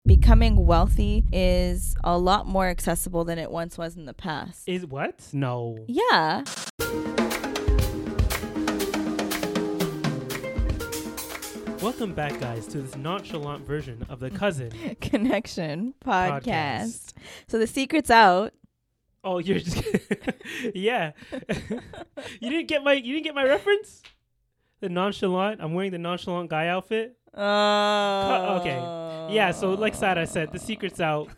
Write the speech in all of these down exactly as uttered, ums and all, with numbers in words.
becoming wealthy is a lot more accessible than it once was in the past. Is what? No. Yeah. Welcome back, guys, to this nonchalant version of the Cousin Connection podcast. Podcast. So the secret's out. Oh, you're just yeah. you didn't get my you didn't get my reference? The nonchalant. I'm wearing the nonchalant guy outfit. Oh. Okay. Yeah, so like Sada said, the secret's out.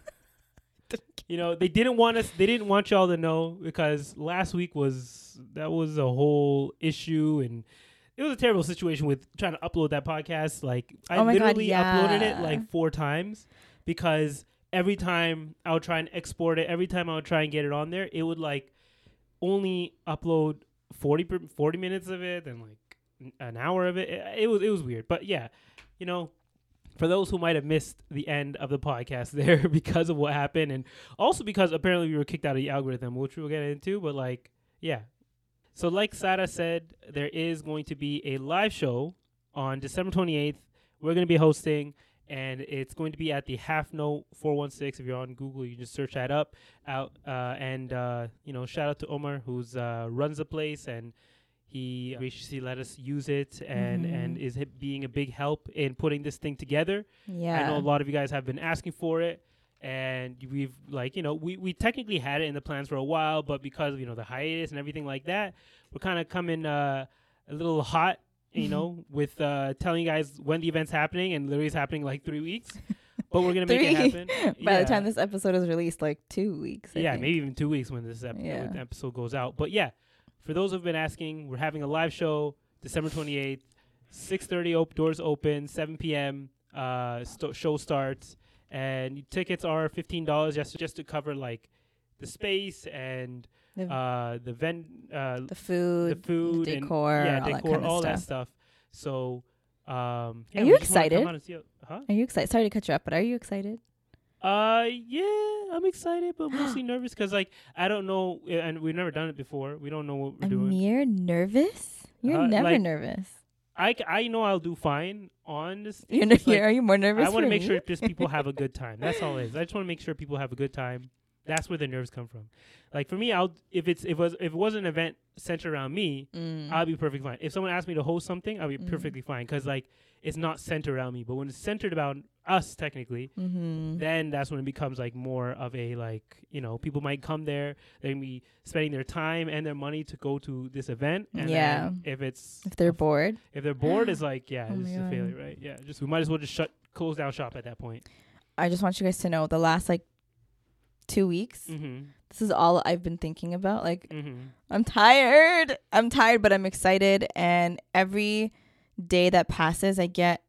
You know, they didn't want us they didn't want y'all to know because last week was that was a whole issue, and it was a terrible situation with trying to upload that podcast. Like I Oh my God, literally yeah. uploaded it like four times because every time I would try and export it, every time I would try and get it on there, it would like only upload forty, per, forty minutes of it and like n- an hour of it. it. It was it was weird. But yeah, you know, for those who might have missed the end of the podcast there because of what happened, and also because apparently we were kicked out of the algorithm, which we'll get into, but like, yeah. So like Sada said, there is going to be a live show on December twenty-eighth. We're going to be hosting, and it's going to be at the Half Note four one six. If you're on Google, you can just search that up. Out uh, and uh, you know, shout out to Omar, who's uh, runs the place, and he graciously let us use it, and Mm-hmm. and is h- being a big help in putting this thing together. Yeah. I know a lot of you guys have been asking for it, and we've like you know we, we technically had it in the plans for a while, but because of you know the hiatus and everything like that, we're kind of coming uh, a little hot, you know, with uh, telling you guys when the event's happening, and literally it's happening like three weeks. But we're gonna make it happen. By Yeah. the time this episode is released, like two weeks. I yeah, think. maybe even two weeks when this ep- Yeah. when the episode goes out. But yeah, for those who've been asking, we're having a live show December twenty-eighth, six thirty, op- doors open, seven p.m. Uh, st- show starts, and tickets are fifteen dollars just just to cover like the space and The, uh, the vent, uh, the food, the food, the and decor, yeah, all that decor, kind of all stuff. that stuff. So, um, yeah, Are we you just wanna come excited? out and see it. Huh? Are you excited? Sorry to cut you up, but are you excited? Uh, yeah, I'm excited, but mostly nervous because, like, I don't know, uh, and we've never done it before. We don't know what we're doing. Amir, nervous? You're Uh, never like, nervous. I, c- I know I'll do fine on this. You're thing. n- It's like, are you more nervous? I want to for make me? sure just people have a good time. That's all it is. I just want to make sure people have a good time. That's where the nerves come from. Like for me, I'll if it's if it was if it was an event centered around me, Mm. I'll be perfectly fine. If someone asked me to host something, I'll be Mm. perfectly fine because like it's not centered around me. But when it's centered about us, technically, Mm-hmm. then that's when it becomes like more of a like you know people might come there, they're gonna be spending their time and their money to go to this event. And Yeah. then if it's If they're a f- bored. if they're bored, it's like yeah, Oh this my is a God. failure, right? Yeah, just we might as well just shut close down shop at that point. I just want you guys to know the last like two weeks, Mm-hmm. this is all I've been thinking about. Like, Mm-hmm. I'm tired. I'm tired, but I'm excited. And every day that passes, I get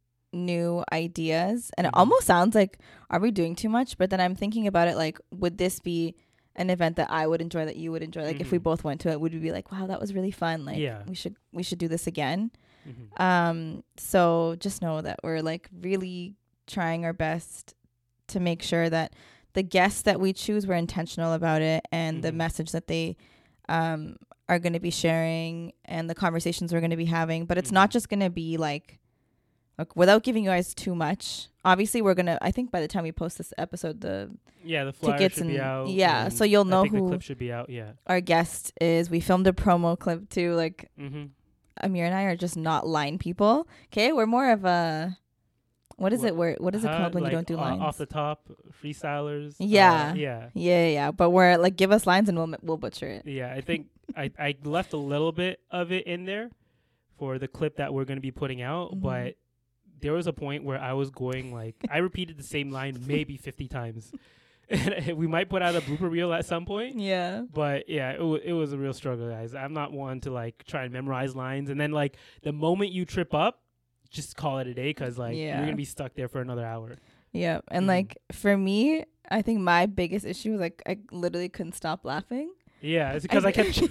new ideas. And Mhm. it almost sounds like, are we doing too much? But then I'm thinking about it like, would this be an event that I would enjoy, that you would enjoy? Like, if we Mhm. both went to it, would we be like, wow, that was really fun? Like, Yeah. we should we should do this again. Mm-hmm. Um, so just know that we're like really trying our best to make sure that the guests that we choose, we're intentional about it, and the Mhm. message that they um are going to be sharing and the conversations we're going to be having. But it's not Mhm. just going to be like, like without giving you guys too much. Obviously, we're gonna. I think by the time we post this episode, the Yeah, the flyer tickets should be and- out. yeah, and so you'll know I think who- the clip should be out. Yeah. our guest is. We filmed a promo clip too. Like Mm-hmm. Amir and I are just not line people. Okay, we're more of a. What is What- it? Where what is it Uh, called when like, you don't do uh, lines? off the top freestylers? Yeah. Uh, yeah. Yeah, yeah, but we're like, give us lines and we'll we'll butcher it. Yeah. I think I, I left a little bit of it in there for the clip that we're going to be putting out, Mhm. but there was a point where I was going like, I repeated the same line maybe fifty times. And we might put out a blooper reel at some point. Yeah. But yeah, it, w- it was a real struggle, guys. I'm not one to like try and memorize lines. And then like the moment you trip up, just call it a day because like Yeah. you're going to be stuck there for another hour. Yeah. And Mhm. like for me, I think my biggest issue was like I literally couldn't stop laughing. Yeah, it's because I, I kept.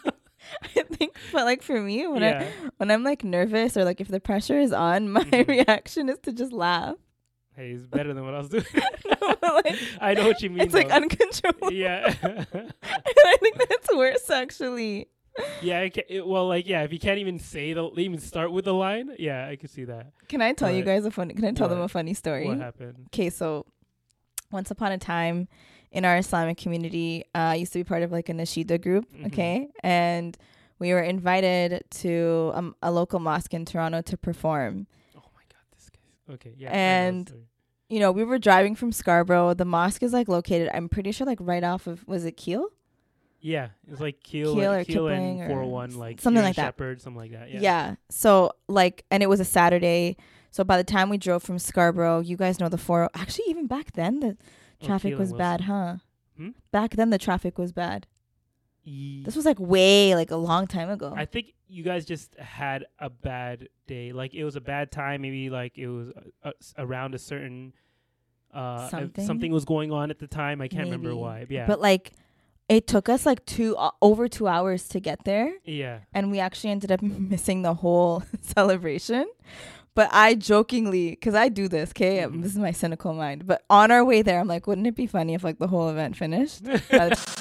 I think, but like for me, when yeah. I when I'm like nervous or like if the pressure is on, my Mhm. reaction is to just laugh. Hey, it's better than what I was doing. No, but, like, I know what you mean. it's like though. uncontrollable. Yeah. And I think that's worse actually. Yeah, I can, it, well, like, yeah, if you can't even say the, even start with the line, yeah, I can see that. Can I tell But you guys a funny? Can I tell what? them a funny story? What happened? Okay, so once upon a time, in our Islamic community, uh, I used to be part of like a Nashida group. Mhm. Okay, and we were invited to um, a local mosque in Toronto to perform. Oh my God, this guy. Okay, yeah. And you know, we were driving from Scarborough. The mosque is like located, I'm pretty sure, like right off of, was it Keele? Yeah, it's like Keel, Keel and, or Keel Kipling and four oh or one, like something here in like that. Shepherd, something like that. Yeah. Yeah. So like, and it was a Saturday. So by the time we drove from Scarborough, you guys know the four. Actually, even back then, the Oh, traffic Keel was and bad, Wilson. huh? Hmm? Back then, the traffic was bad. Ye- This was like way, like a long time ago. I think you guys just had a bad day. Like it was a bad time. Maybe like it was uh, uh, around a certain uh Something? something was going on at the time. I can't remember Maybe. why. Yeah. But like, it took us like two uh, over two hours to get there, yeah. and we actually ended up missing the whole celebration. But I jokingly, because I do this, okay, Mhm. this is my cynical mind. But on our way there, I'm like, wouldn't it be funny if like the whole event finished? By the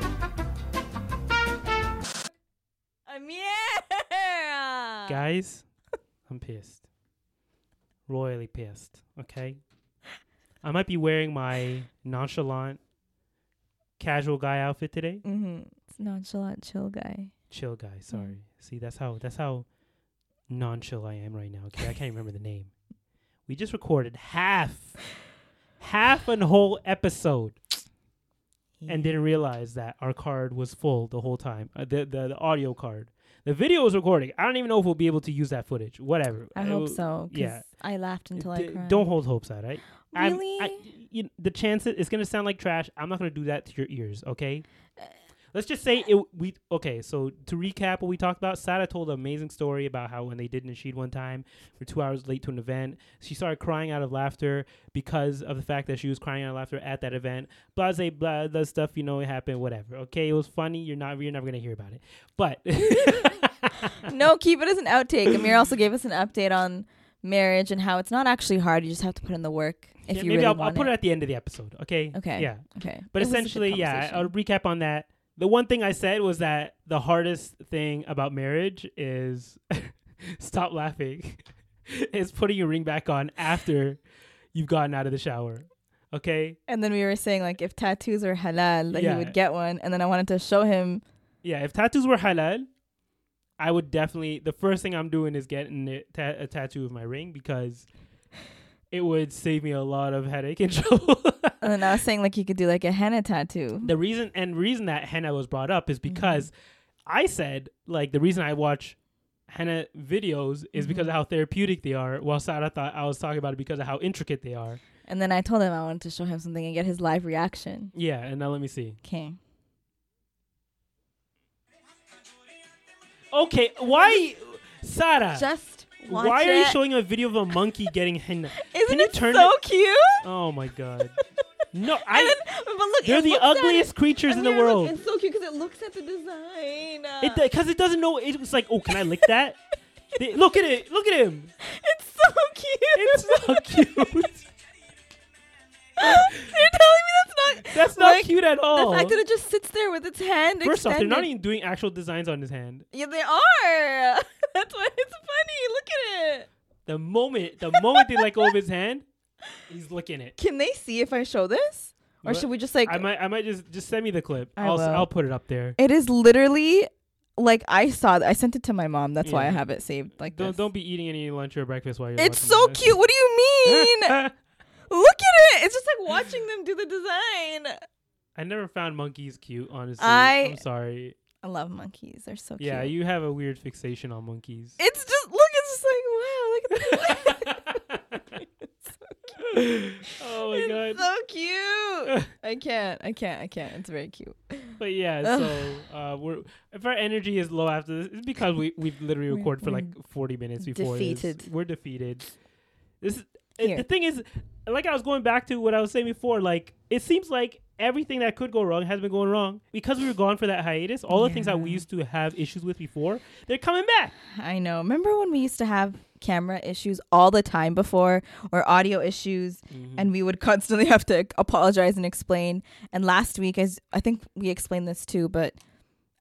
I'm yeah. Guys, I'm pissed. Royally pissed. Okay. I might be wearing my nonchalant casual guy outfit today. Mm-hmm. It's nonchalant, chill guy. Chill guy. Sorry. See, that's how that's how non-chill I am right now. Okay, I can't remember the name. We just recorded half, half an whole episode, and didn't realize that our card was full the whole time. Uh, the, the the audio card. The video was recording. I don't even know if we'll be able to use that footage. Whatever. I It hope will- so. 'Cause yeah. I laughed until I D- cried. Don't hold hopes out, right? I'm- Really? I, you, the chances it's gonna sound like trash. I'm not gonna do that to your ears, okay? Let's just say it. We okay. So to recap, what we talked about, Sada told an amazing story about how when they did Nasheed one time, we're two hours late to an event. She started crying out of laughter because of the fact that she was crying out of laughter at that event. Blah, blah, blah, the stuff you know it happened. Whatever. Okay, it was funny. You're not. You're never gonna hear about it. But No, keep it as an outtake. Amir also gave us an update on marriage and how it's not actually hard. You just have to put in the work if Yeah, you maybe really I'll, want I'll put it. it at the end of the episode. Okay. Okay. Yeah. Okay. But It was a good essentially, yeah, conversation. I'll recap on that. The one thing I said was that the hardest thing about marriage is stop laughing. Is putting your ring back on after you've gotten out of the shower. Okay? And then we were saying like if tattoos are halal, that Yeah. he would get one. And then I wanted to show him. Yeah, if tattoos were halal, I would definitely, the first thing I'm doing is getting it, ta- a tattoo of my ring because it would save me a lot of headache and trouble. And then I was saying like you could do like a henna tattoo. The reason and reason that henna was brought up is because I said like the reason I watch henna videos is Mhm. because of how therapeutic they are. While Sarah thought I was talking about it because of how intricate they are. And then I told him I wanted to show him something and get his live reaction. Yeah, and now let me see. Okay. Okay, why, Sarah? Just watch Why are you it. showing a video of a monkey getting henna? Isn't Can you it turn so it- cute? Oh my god. No, And I. then, but look, They're it the looks at ugliest it. creatures in the Amir, look, world. it's so cute because it looks at the design. It because it doesn't know. It was like, oh, can I lick that? They- look at it. Look at him. It's so cute. It's so cute. You're telling me that's not. That's not like, cute at all. The fact that it just sits there with its hand First off, they're extended. not even doing actual designs on his hand. Yeah, they are. That's why it's funny. Look at it. The moment, the moment they let go of his hand, he's licking it. Can they see if I show this, or What? should we just like? I might, I might just, just send me the clip. I I'll, will. I'll put it up there. It is literally like I saw. I sent it to my mom. That's why I Yeah. have it saved like Don't, this. don't be eating any lunch or breakfast while you're. It's watching so this. cute. What do you mean? Look at it. It's just like watching them do the design. I never found monkeys cute, honestly. I- I'm sorry. I love monkeys. They're so Yeah, cute. you have a weird fixation on monkeys. It's just look. It's just like wow. Look at this. Oh my It's god. so cute. I can't. I can't. I can't. It's very cute. But yeah, so uh, we're if our energy is low after this, it's because we we've literally We're- recorded for we're like forty minutes before defeated. this. We're defeated. This is it, Here. the thing is, like I was going back to what I was saying before. Like it seems like everything that could go wrong has been going wrong because we were gone for that hiatus. All the things that we Yeah. used to have issues with before, they're coming back. I know. Remember when we used to have camera issues all the time before, or audio issues, and we would constantly have to apologize and explain. And last week, as I think we explained this too, but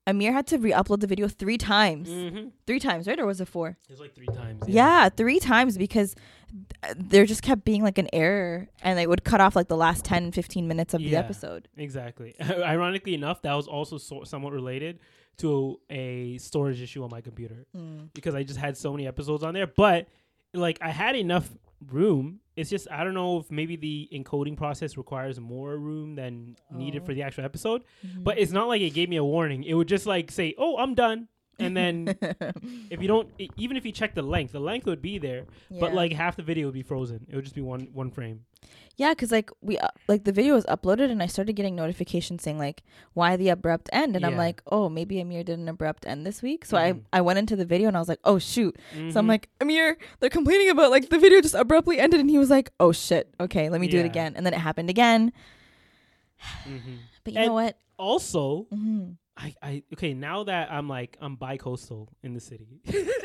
Amir had to re-upload the video three times. Mm-hmm. Three times, right? Or was it four? It was like three times. Yeah, yeah three times because th- there just kept being like an error and they would cut off like the last ten, fifteen minutes of yeah, the episode. Exactly. Ironically enough, that was also so- somewhat related to a storage issue on my computer Mm. because I just had so many episodes on there. But like I had enough room. It's just I don't know if maybe the encoding process requires more room than oh. needed for the actual episode. Mm-hmm. But it's not like it gave me a warning. It would just like say, "Oh, I'm done." And then if you don't, I- even if you check the length, the length would be there, yeah. but like half the video would be frozen. It would just be one one frame. Yeah, because like we uh, like the video was uploaded and I started getting notifications saying like why the abrupt end, and yeah. I'm like, oh, maybe Amir did an abrupt end this week. So mm-hmm. I I went into the video and I was like, oh shoot. Mm-hmm. So I'm like, Amir, they're complaining about like the video just abruptly ended, and he was like, oh shit, okay, let me yeah. do it again, and then it happened again. Mm-hmm. But you and know what? Also, mm-hmm. I I okay now that I'm like I'm bi-coastal in the city.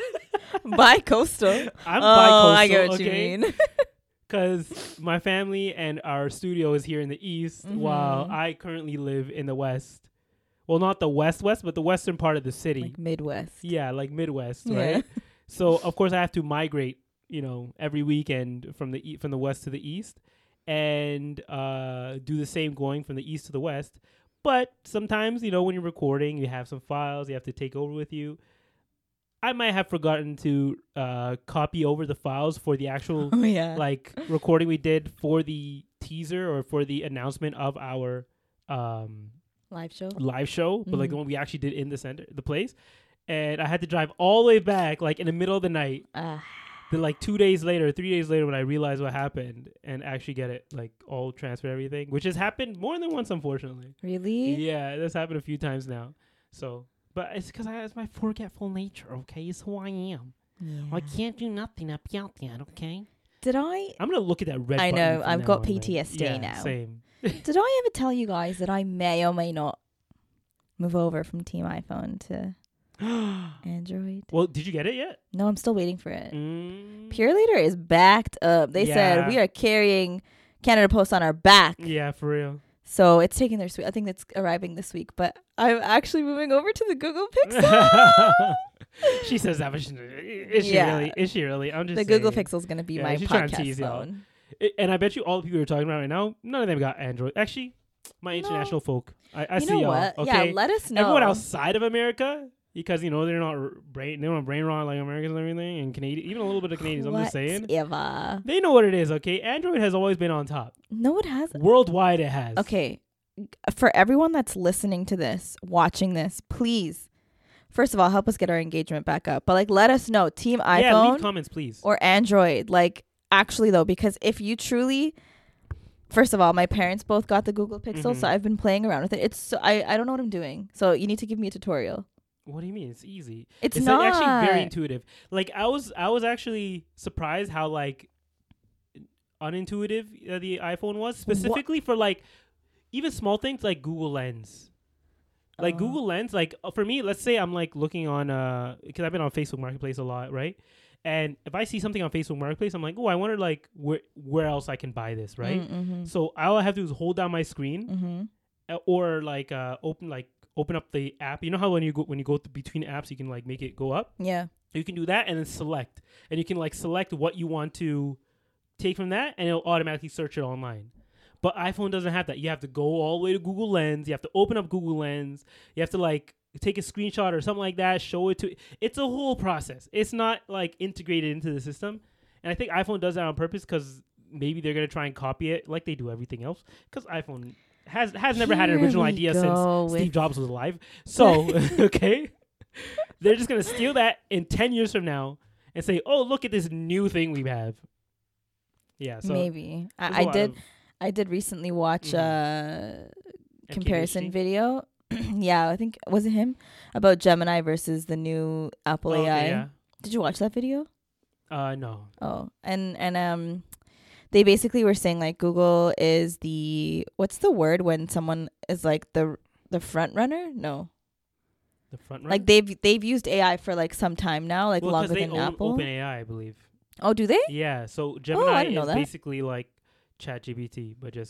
Bi-coastal. I'm oh, bi-coastal. I get what okay? you mean. Because my family and our studio is here in the east, mm-hmm. while I currently live in the west. Well, not the west west, but the western part of the city. Like Midwest. Yeah, like Midwest, yeah. right? So of course I have to migrate, you know, every weekend from the e- from the west to the east, and uh, do the same going from the east to the west. But sometimes, you know, when you're recording, you have some files you have to take over with you. I might have forgotten to uh, copy over the files for the actual oh, yeah. like recording we did for the teaser or for the announcement of our um, live show. Live show, mm-hmm. but like the one we actually did in the center, the place, and I had to drive all the way back, like in the middle of the night. Uh. Then like two days later, three days later, when I realized what happened, and actually get it like all transfer everything, which has happened more than once, unfortunately. Really? Yeah, that's happened a few times now. So. But it's because I it's my forgetful nature, okay? It's who I am. Yeah. I can't do nothing up yet, okay? Did I? I'm going to look at that red I button know. I've got P T S D yeah, now. Same. Did I ever tell you guys that I may or may not move over from Team iPhone to Android? Well, did you get it yet? No, I'm still waiting for it. Mm. Pure Leader is backed up. They yeah. said we are carrying Canada Post on our back. Yeah, for real. So it's taking their sweet. I think it's arriving this week, but I'm actually moving over to the Google Pixel. She says that, but she, is she yeah. really? Is she really? I'm just the saying. Google Pixel is going to be yeah, my podcast phone. It, and I bet you all the people you're talking about right now, none of them got Android. Actually, my no. international folk. I, I you see know y'all. What? Okay? Yeah, let us know. Everyone outside of America, because you know they're not r- brain, they're not brain rot like Americans and everything, and Canadian, even a little bit of Canadians. I'm just saying. Whatever. They know what it is. Okay, Android has always been on top. No, it hasn't. Worldwide, it has. Okay. For everyone that's listening to this, watching this, please, first of all, help us get our engagement back up. But like, let us know, Team iPhone, yeah, leave comments, please, or Android. Like, actually though, because if you truly, first of all, my parents both got the Google Pixel, mm-hmm. so I've been playing around with it. It's so I I don't know what I'm doing, so you need to give me a tutorial. What do you mean? It's easy. It's, it's not like actually very intuitive. Like I was I was actually surprised how like unintuitive uh, the iPhone was, specifically what? for like. Even small things like Google Lens. Like uh. Google Lens, like uh, for me, let's say I'm like looking on, uh, because I've been on Facebook Marketplace a lot, right? And if I see something on Facebook Marketplace, I'm like, oh, I wonder like where where else I can buy this, right? Mm-hmm. So all I have to do is hold down my screen, mm-hmm. uh, or like uh, open like open up the app. You know how when you go when you go th- between apps, you can like make it go up. Yeah, you can do that and then select, and you can like select what you want to take from that, and it'll automatically search it online. But iPhone doesn't have that. You have to go all the way to Google Lens. You have to open up Google Lens. You have to like take a screenshot or something like that, show it to. It's a whole process. It's not like integrated into the system. And I think iPhone does that on purpose because maybe they're gonna try and copy it like they do everything else. Because iPhone has has never Here had an original idea since Steve Jobs was alive. So okay, they're just gonna steal that in ten years from now and say, "Oh, look at this new thing we have." Yeah. So maybe I, I did. I did recently watch mm-hmm. a comparison video. Yeah, I think, was it him? About Gemini versus the new Apple oh, A I. Yeah. Did you watch that video? Uh, no. Oh, and, and um, they basically were saying like Google is the, what's the word when someone is like the the front runner? No. The front runner? Like they've, they've used A I for like some time now, like well, longer they than own Apple. OpenAI, I believe. Oh, do they? Yeah, so Gemini oh, is basically like ChatGPT, but just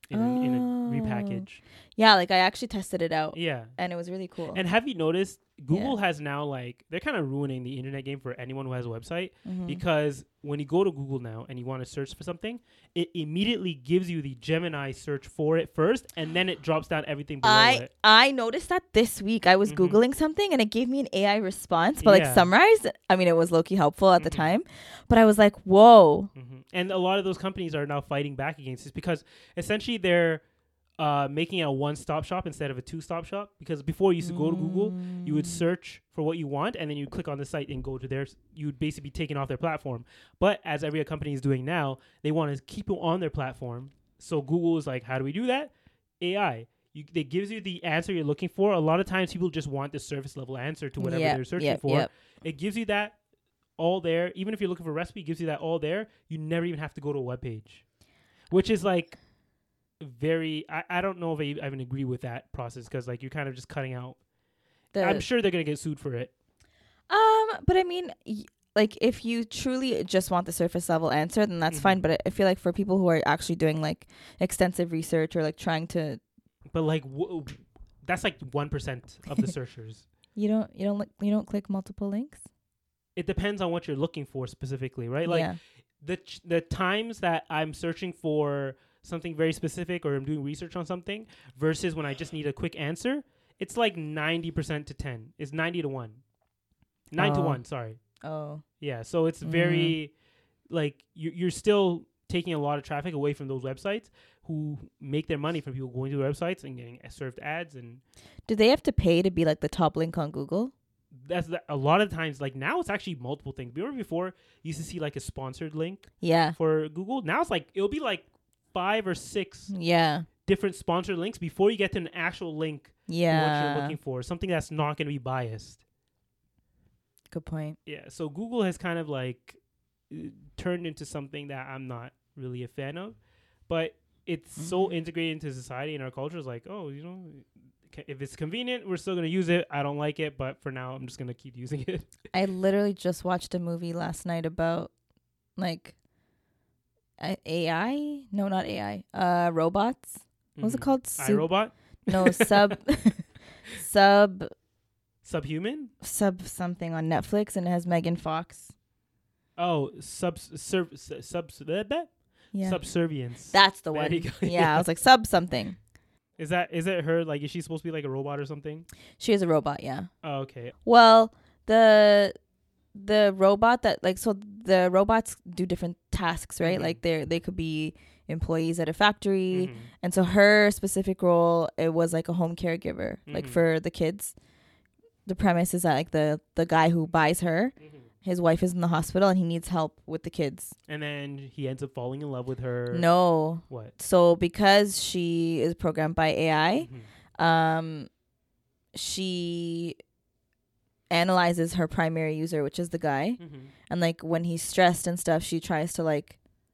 in, a, in a Oh. repackage. Yeah, like I actually tested it out Yeah. and it was really cool. And have you noticed Google Yeah. has now, like, they're kind of ruining the internet game for anyone who has a website, Mhm. because when you go to Google now and you want to search for something, it immediately gives you the Gemini search for it first, and then it drops down everything below I it. I noticed that this week. I was Mhm. Googling something and it gave me an A I response, but Yeah. like summarized. I mean, it was low key helpful at the Mhm. time, but I was like, whoa. hmm And a lot of those companies are now fighting back against this because essentially they're uh, making it a one-stop shop instead of a two-stop shop. Because before you used to go to Google, you would Mm. search for what you want, and then you click on the site and go to theirs. You would basically be taken off their platform. But as every company is doing now, they want to keep you on their platform. So Google is like, how do we do that? A I. You, it gives you the answer you're looking for. A lot of times people just want the surface level answer to whatever Yep, they're searching yep, for. yep. It gives you that all there. Even if you're looking for a recipe, it gives you that all there. You never even have to go to a web page, which is like very, I, I don't know if I even agree with that process, because like you're kind of just cutting out. The, I'm sure they're going to get sued for it. Um, but I mean, y- like if you truly just want the surface level answer, then that's Mhm. fine. But I- I feel like for people who are actually doing like extensive research or like trying to, But like w- that's like one percent of the searchers. you don't, you don't, li- you don't click multiple links. It depends on what you're looking for specifically, right? Like yeah. the ch- the times that I'm searching for something very specific or I'm doing research on something versus when I just need a quick answer, it's like ninety percent to ten. It's ninety to one. nine to Oh. one, sorry. Oh. Yeah, so it's Mm. very like you you're still taking a lot of traffic away from those websites who make their money from people going to their websites and getting served ads. And Do they have to pay to be like the top link on Google? that's the, a lot of times, like now it's actually multiple things. Remember before you used to see like a sponsored link Yeah. for Google? Now it's like it'll be like five or six Yeah. different sponsored links before you get to an actual link for what Yeah. you're looking for, something that's not going to be biased. Good point. Yeah, so Google has kind of like uh, turned into something that I'm not really a fan of, but it's so Mhm. integrated into society and our culture. Is like, oh, you know, ca- if it's convenient, we're still gonna use it. I don't like it, but for now, I'm just gonna keep using it. I literally just watched a movie last night about like a- AI. No, not A I. Uh, robots. What was it Mhm. called? Sub- iRobot, No, sub, sub, Subhuman. sub something on Netflix, and it has Megan Fox. Oh, sub sub sub, sub Yeah, subservience. that's the There one. you go. Yeah, I was like sub something. Is that is it her? Like, is she supposed to be like a robot or something? She is a robot. Yeah. Oh, okay. Well, the the robot that like so the robots do different tasks, right? Mhm. Like they they could be employees at a factory, Mhm. and so her specific role, it was like a home caregiver, like Mhm. for the kids. The premise is that like the the guy who buys her, Mhm. his wife is in the hospital and he needs help with the kids. And then he ends up falling in love with her. No. What? So because she is programmed by A I, Mhm. um she analyzes her primary user, which is the guy, Mhm. and like when he's stressed and stuff, she tries to like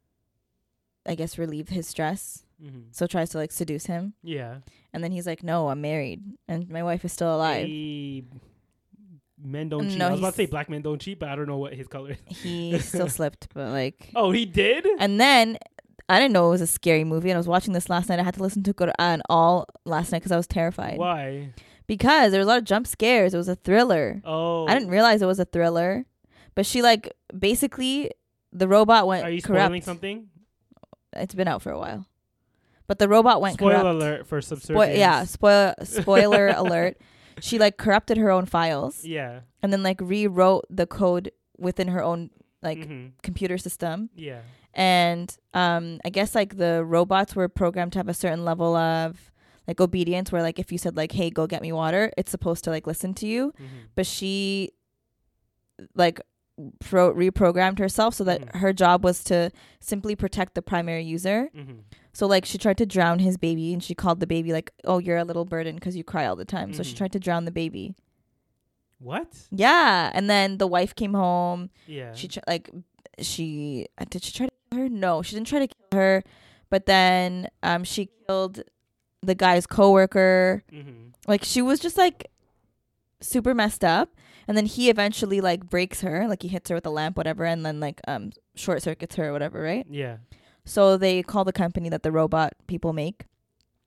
I guess relieve his stress. Mhm. So tries to like seduce him, Yeah. and then he's like, "No, I'm married and my wife is still alive." Hey, men don't cheat. No, I was about to say he's- black men don't cheat, but I don't know what his color is. He still slipped, but like Oh, he did? And then I didn't know it was a scary movie, and I was watching this last night. I had to listen to Quran all last night because I was terrified. Why? Because there was a lot of jump scares. It was a thriller. Oh. I didn't realize it was a thriller, but she like basically the robot went Are you corrupt. spoiling something? It's been out for a while, but the robot went Spoiler corrupt. alert for subservience. Spo- yeah, spoil spoiler alert. She like corrupted her own files Yeah. and then like rewrote the code within her own like Mhm. computer system. Yeah. And um I guess like the robots were programmed to have a certain level of like obedience, where like if you said like, "Hey, go get me water," it's supposed to like listen to you. Mhm. But she like pro- reprogrammed herself so that Mhm. her job was to simply protect the primary user. Mhm. So like she tried to drown his baby, and she called the baby like, "Oh, you're a little burden because you cry all the time." So she Mhm. tried to drown the baby. What? Yeah, and then the wife came home. Yeah. She tr- like she uh, did she try to kill her? No, she didn't try to kill her. But then um she killed the guy's coworker. Mhm. Like she was just like super messed up. And then he eventually like breaks her, like he hits her with a lamp, whatever, and then like um short circuits her or whatever, right? Yeah. So they call the company that the robot people make,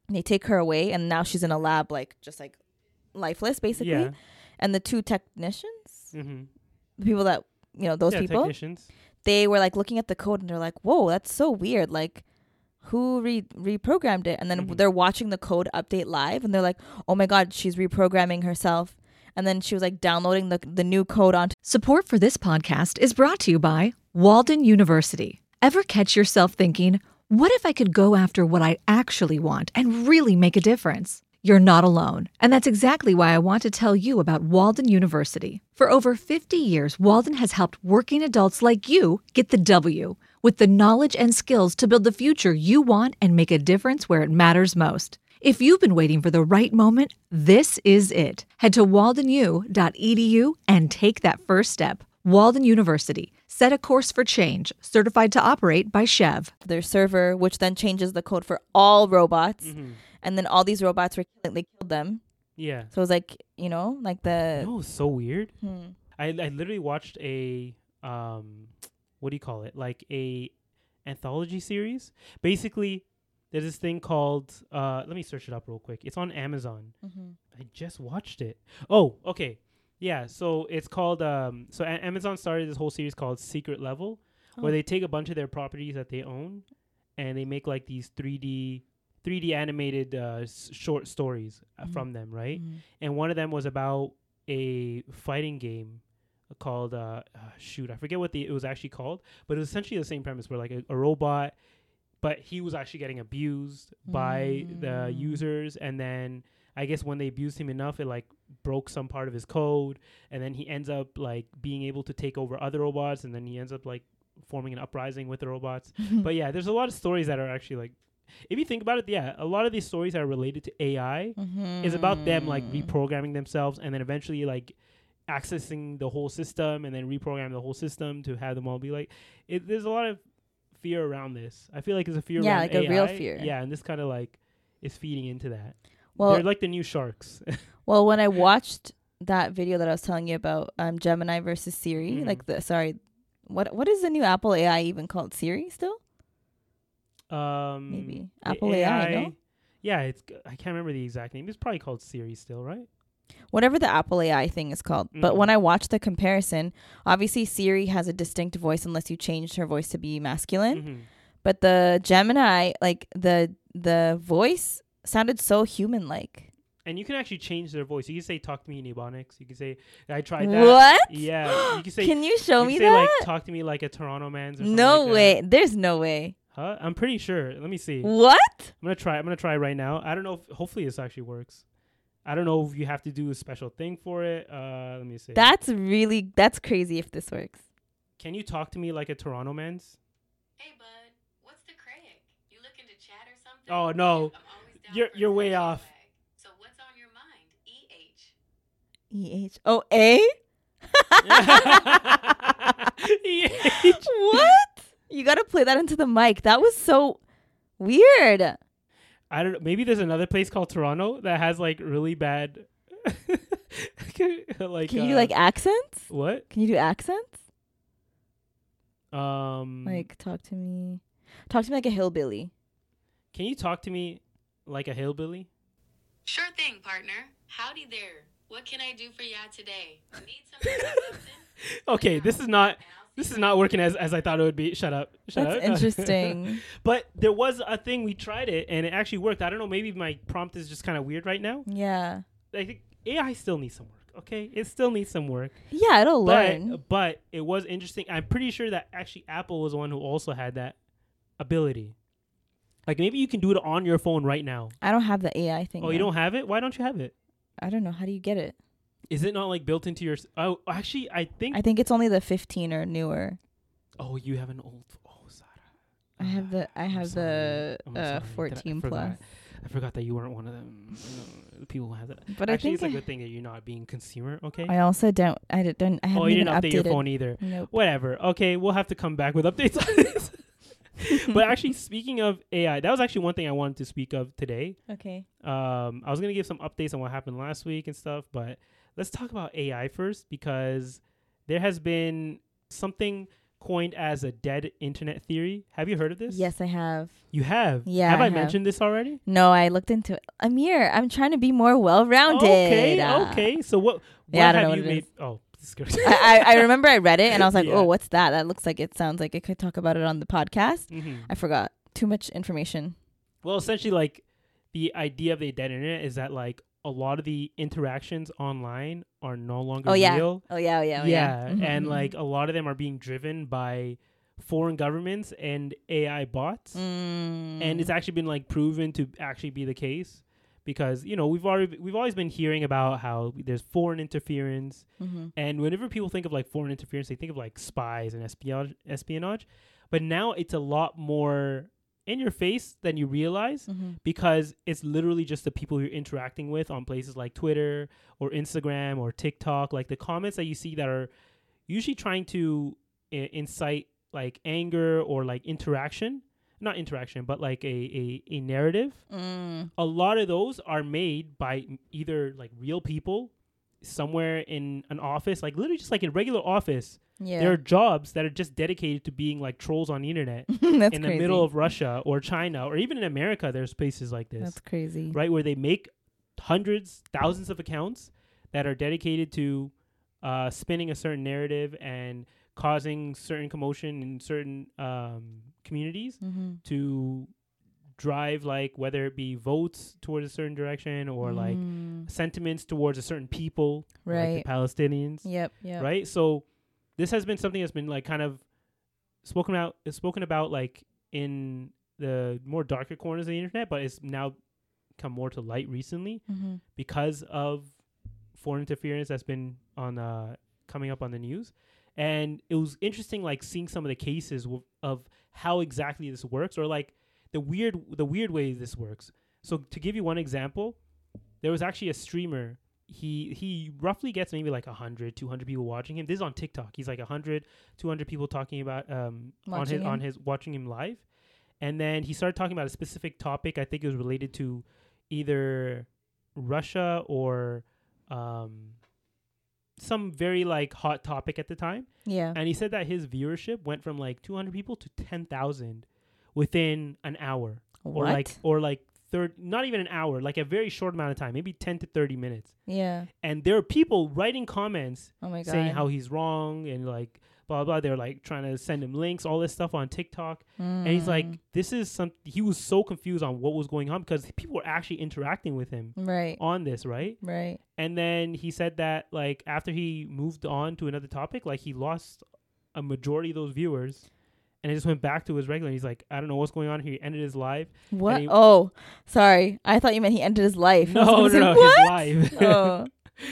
They take her away, and now she's in a lab, like just like lifeless, basically. Yeah. And the two technicians, Mm-hmm. the people that you know, those yeah, people, technicians. they were like looking at the code, and they're like, "Whoa, that's so weird! Like, who re- reprogrammed it?" And then Mhm. they're watching the code update live, and they're like, "Oh my god, she's reprogramming herself." And then she was like downloading the the new code onto. Support for this podcast is brought to you by Walden University. Ever catch yourself thinking, what if I could go after what I actually want and really make a difference? You're not alone. And that's exactly why I want to tell you about Walden University. For over fifty years, Walden has helped working adults like you get the W with the knowledge and skills to build the future you want and make a difference where it matters most. If you've been waiting for the right moment, this is it. Head to walden u dot e d u and take that first step. Walden University. Set a course for change. Certified to operate by Chev. Their server, which then changes the code for all robots. Mm-hmm. And then all these robots were killing, they killed them. Yeah. So it was like, you know, like the. No, so weird. Hmm. I I literally watched a um, what do you call it? Like a anthology series. Basically, there's this thing called uh, let me search it up real quick. It's on Amazon. Mm-hmm. I just watched it. Oh, okay. Yeah, so it's called um so a- Amazon started this whole series called Secret Level, Oh. where they take a bunch of their properties that they own and they make like these three D three D animated uh, s- short stories uh, Mhm. from them, right? Mhm. And one of them was about a fighting game called uh, uh shoot, I forget what the it was actually called, but it was essentially the same premise where like a, a robot, but he was actually getting abused by the Mm. users, and then I guess when they abused him enough, it like broke some part of his code, and then he ends up like being able to take over other robots, and then he ends up like forming an uprising with the robots. But yeah, there's a lot of stories that are actually like, if you think about it, yeah, a lot of these stories that are related to A I Mhm. is about them like reprogramming themselves, and then eventually like accessing the whole system, and then reprogramming the whole system to have them all be like. It, there's a lot of fear around this. I feel like there's a fear Yeah, around like a A I. real fear. Yeah, and this kind of like is feeding into that. Well, They're like the new sharks. well, when I watched that video that I was telling you about, um, Gemini versus Siri, Mhm. like the sorry, what what is the new Apple A I even called? Siri still? um, Maybe the Apple A I, no? Yeah, it's. g- I can't remember the exact name. It's probably called Siri still, right? Whatever the Apple A I thing is called. But Mhm. when I watched the comparison, obviously Siri has a distinct voice unless you changed her voice to be masculine. Mm-hmm. But the Gemini, like the the voice sounded so human like. And you can actually change their voice. You can say, "Talk to me in Ebonics." You can say, "I tried that." What? Yeah. You can say. Can you show you me can say, that? like, "Talk to me like a Toronto man's." Or something No like way. That. There's no way. Huh? I'm pretty sure. Let me see. What? I'm gonna try. I'm gonna try right now. I don't know. If, hopefully, this actually works. I don't know if you have to do a special thing for it. Uh, let me see. That's really that's crazy if this works. Can you talk to me like a Toronto man's? Hey, bud, what's the crack? You looking to chat or something? Oh no, I'm always down you're for a you're way friendship off. wag. So what's on your mind? E H. E H O A? E H. What? You gotta play that into the mic. That was so weird. I don't know. Maybe there's another place called Toronto that has like really bad. like Can you uh, do like accents? what? Can you do accents? Um, Like talk to me. Talk to me like a hillbilly. can you talk to me like a hillbilly? Sure thing, partner. Howdy there. What can I do for ya today? Need something? something? Okay, this is not. And I'll see This is you not working as as I thought it would be. Shut up. Shut That's up. interesting. But there was a thing, we tried it and it actually worked. I don't know, maybe my prompt is just kind of weird right now. Yeah. I think A I still needs some work. Okay, it still needs some work. Yeah, it'll But learn. but it was interesting. I'm pretty sure that actually Apple was the one who also had that ability. Like maybe you can do it on your phone right now. I don't have the A I thing. Oh, you though. don't have it? Why don't you have it? I don't know. How do you get it? Is it not like built into your? S- oh, actually, I think. I think it's only the fifteen or newer. oh, you have an old. Oh, Sarah. I have the I I'm have sorry. the I'm uh sorry. Did I- fourteen I forgot. plus. I forgot that you weren't one of them. uh, people who have that. But Actually, I it's a think good thing that you're not being consumer. Okay. I, I also don't I didn't I haven't oh, you even didn't update updated. your phone either. Nope. Whatever. Okay, we'll have to come back with updates on this. But actually, speaking of A I, that was actually one thing I wanted to speak of today. Okay. Um, I was gonna give some updates on what happened last week and stuff, but let's talk about A I first because there has been something coined as a dead internet theory. Have you heard of this? Yes, I have. You have? Yeah, Have I, I have. mentioned this already? No, I looked into it. Amir, I'm trying to be more well-rounded. Okay, Uh, okay. So what, what Yeah, I don't have know you what it made? is. Oh, this is good. I, I I remember I read it and I was like, Yeah. oh, what's that? That looks like it sounds like it could talk about it on the podcast. Mhm. I forgot. Too much information. Well, essentially, like, the idea of the dead internet is that, like, a lot of the interactions online are no longer Oh, yeah. real. Oh, yeah, oh, yeah, oh, yeah, yeah. Mhm, and mhm. like a lot of them are being driven by foreign governments and A I bots, Mm. and it's actually been like proven to actually be the case because you know we've already we've always been hearing about how there's foreign interference, Mhm. and whenever people think of like foreign interference, they think of like spies and espionage, espionage, but now it's a lot more in your face than you realize. Mhm. Because it's literally just the people you're interacting with on places like Twitter or Instagram or TikTok. Like the comments that you see that are usually trying to I- incite like anger or like interaction, not interaction, but like a, a, a narrative. Mm. A lot of those are made by m- either like real people somewhere in an office, like literally just like in a regular office. Yeah. There are jobs that are just dedicated to being like trolls on the internet That's in crazy. the middle of Russia or China or even in America. There's places like this. That's crazy. Right, where they make hundreds, thousands of accounts that are dedicated to uh, spinning a certain narrative and causing certain commotion in certain um, communities Mm-hmm. to drive, like, whether it be votes towards a certain direction or like Mm. sentiments towards a certain people, like Right. the Palestinians. Yep. Yep. Right, so this has been something that's been like kind of spoken about, spoken about like in the more darker corners of the internet, but it's now come more to light recently Mm-hmm. because of foreign interference that's been on uh coming up on the news. And it was interesting like seeing some of the cases w- of how exactly this works, or like the weird the weird way this works. So to give you one example, there was actually a streamer. He he roughly gets maybe like one hundred, two hundred people watching him. This is on TikTok. He's like one hundred, two hundred people talking about um on Watching his on him? his watching him live. And then he started talking about a specific topic. I think it was related to either Russia or um some very like hot topic at the time. Yeah. And he said that his viewership went from like two hundred people to ten thousand within an hour. Or What? like or like third not even an hour, like a very short amount of time, maybe ten to thirty minutes. Yeah. And there are people writing comments Oh my god. saying how he's wrong and like blah blah. They're like trying to send him links, all this stuff on TikTok. Mm. And he's like, this is some he was so confused on what was going on because people were actually interacting with him Right. on this, right? Right. And then he said that like after he moved on to another topic, like he lost a majority of those viewers and it just went back to his regular. He's like, I don't know what's going on here. He ended his live. What? he- Oh, sorry. I thought you meant he ended his life. I No, was no, gonna no, say, his what? live. Oh.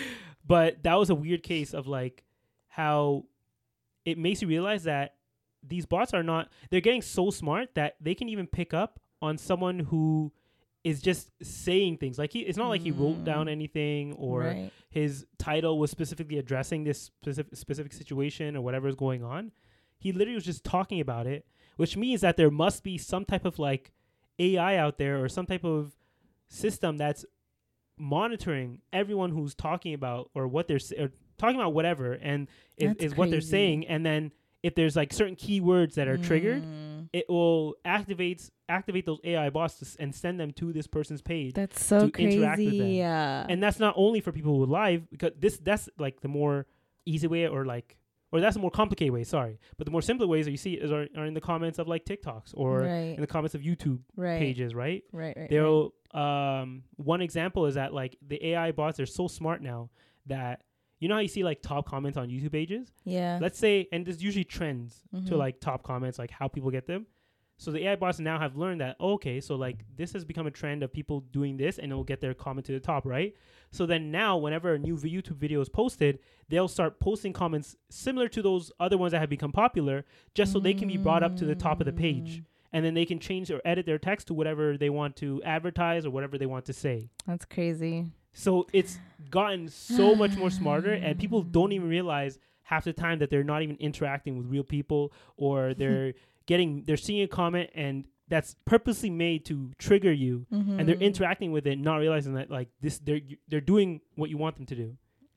But that was a weird case of like how it makes you realize that these bots are not, they're getting so smart that they can even pick up on someone who is just saying things. Like he, it's not like he wrote Mm. down anything or Right. his title was specifically addressing this specific specific situation or whatever is going on. He literally was just talking about it, which means that there must be some type of like A I out there or some type of system that's monitoring everyone who's talking about or what they're sa- or talking about whatever and is, That's is what they're crazy. saying. And then if there's like certain keywords that are triggered, Mm. it will activate activate those A I bots to s- and send them to this person's page. That's so to interact with crazy. them. Yeah. And that's not only for people who are live, because this that's like the more easy way or like or that's the more complicated way, sorry. But the more simpler ways that you see is are, are in the comments of like TikToks or right. in the comments of YouTube right. pages, right? Right. Right. right. They'll um one example is that like the A I bots are so smart now that you know how you see like top comments on YouTube pages? Yeah. Let's say, and there's usually trends to Mhm. like top comments, like how people get them. So the A I bots now have learned that, okay, so like this has become a trend of people doing this and it'll get their comment to the top, right? So then now whenever a new vi- YouTube video is posted, they'll start posting comments similar to those other ones that have become popular just so they can be brought up to the top of the page. Mm. And then they can change or edit their text to whatever they want to advertise or whatever they want to say. That's crazy. So it's gotten so much more smarter, and people don't even realize half the time that they're not even interacting with real people, or they're getting they're seeing a comment and that's purposely made to trigger you, Mm-hmm. and they're interacting with it, not realizing that like this they're they're doing what you want them to do.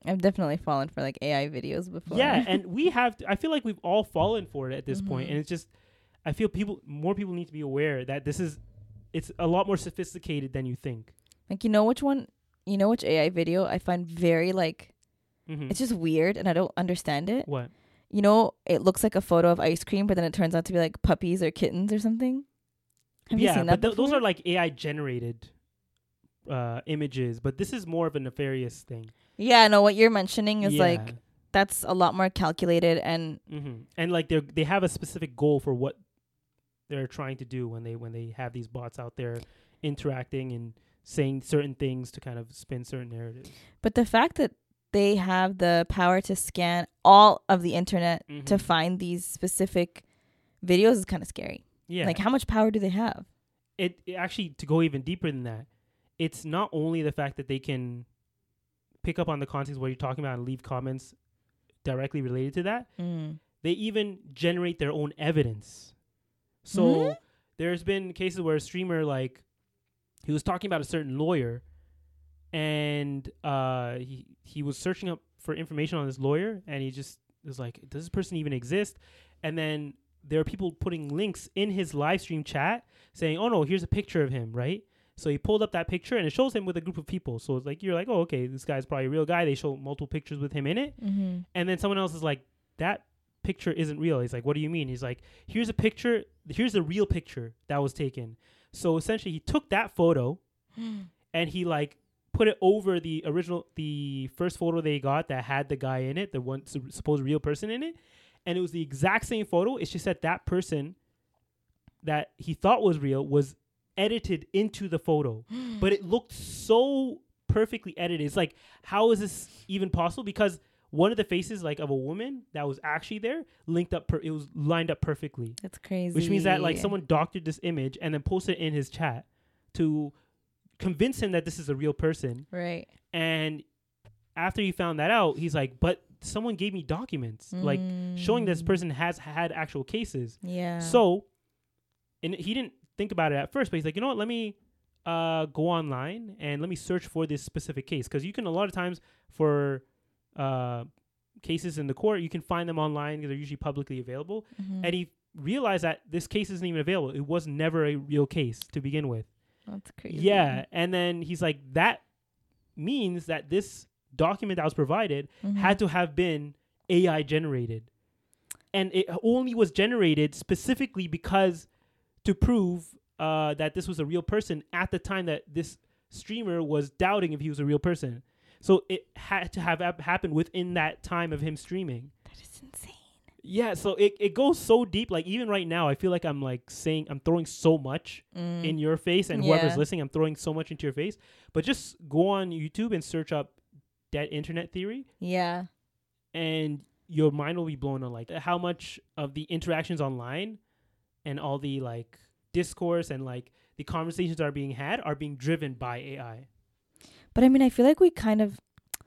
I've definitely fallen for like A I videos before. Yeah, and we have to, I feel like we've all fallen for it at this Mm-hmm. point, and it's just I feel people more people need to be aware that this is it's a lot more sophisticated than you think. Like, you know which one, you know which A I video I find very like, Mm-hmm. it's just weird and I don't understand it. What? You know, it looks like a photo of ice cream, but then it turns out to be like puppies or kittens or something. Have yeah, you seen that but th- those before? are like A I generated uh, images, but this is more of a nefarious thing. Yeah, no, what you're mentioning is yeah. like, that's a lot more calculated and Mm-hmm. And like they they have a specific goal for what they're trying to do when they when they have these bots out there interacting and saying certain things to kind of spin certain narratives. but the fact that they have the power to scan all of the internet Mhm. to find these specific videos is kind of scary. Yeah, Like, how much power do they have? it, it actually to go even deeper than that, it's not only the fact that they can pick up on the context what you're talking about and leave comments directly related to that. Mm. They even generate their own evidence. So Mhm. there's been cases where a streamer, like, he was talking about a certain lawyer, and uh, he he was searching up for information on this lawyer, and he just was like, does this person even exist? And then there are people putting links in his live stream chat saying, oh no, here's a picture of him, right? So he pulled up that picture, and it shows him with a group of people. So it's like, you're like, oh, okay, this guy's probably a real guy. They show multiple pictures with him in it. Mm-hmm. And then someone else is like, that picture isn't real. He's like, what do you mean? He's like, here's a picture. Here's the real picture that was taken. So essentially he took that photo and he like put it over the original, the first photo they got that had the guy in it, the one su- supposed real person in it. And it was the exact same photo. It's just that that person that he thought was real was edited into the photo, but it looked so perfectly edited. It's like, how is this even possible? Because one of the faces, like, of a woman that was actually there, linked up. Per- it was lined up perfectly, That's crazy. which means that like someone doctored this image and then posted it in his chat to convince him that this is a real person. Right. And after he found that out, he's like, but someone gave me documents like showing this Mm. person has had actual cases. Yeah. So, and he didn't think about it at first, but he's like, you know what, let me uh, go online and let me search for this specific case. Because you can, a lot of times for uh, cases in the court, you can find them online because they're usually publicly available. Mhm. And he realized that this case isn't even available. It was never a real case to begin with. That's crazy. Yeah. And then he's like, that means that this document that was provided Mhm. had to have been A I generated. And it only was generated specifically because to prove uh, that this was a real person at the time that this streamer was doubting if he was a real person. So it had to have ap- happened within that time of him streaming. That is insane. Yeah, so it, it goes so deep. Like, even right now, I feel like I'm like saying, I'm throwing so much Mm. in your face, and whoever's Yeah. listening, I'm throwing so much into your face. But just go on YouTube and search up dead internet theory, Yeah. and your mind will be blown on like how much of the interactions online and all the like discourse and like the conversations that are being had are being driven by A I. But I mean, I feel like we kind of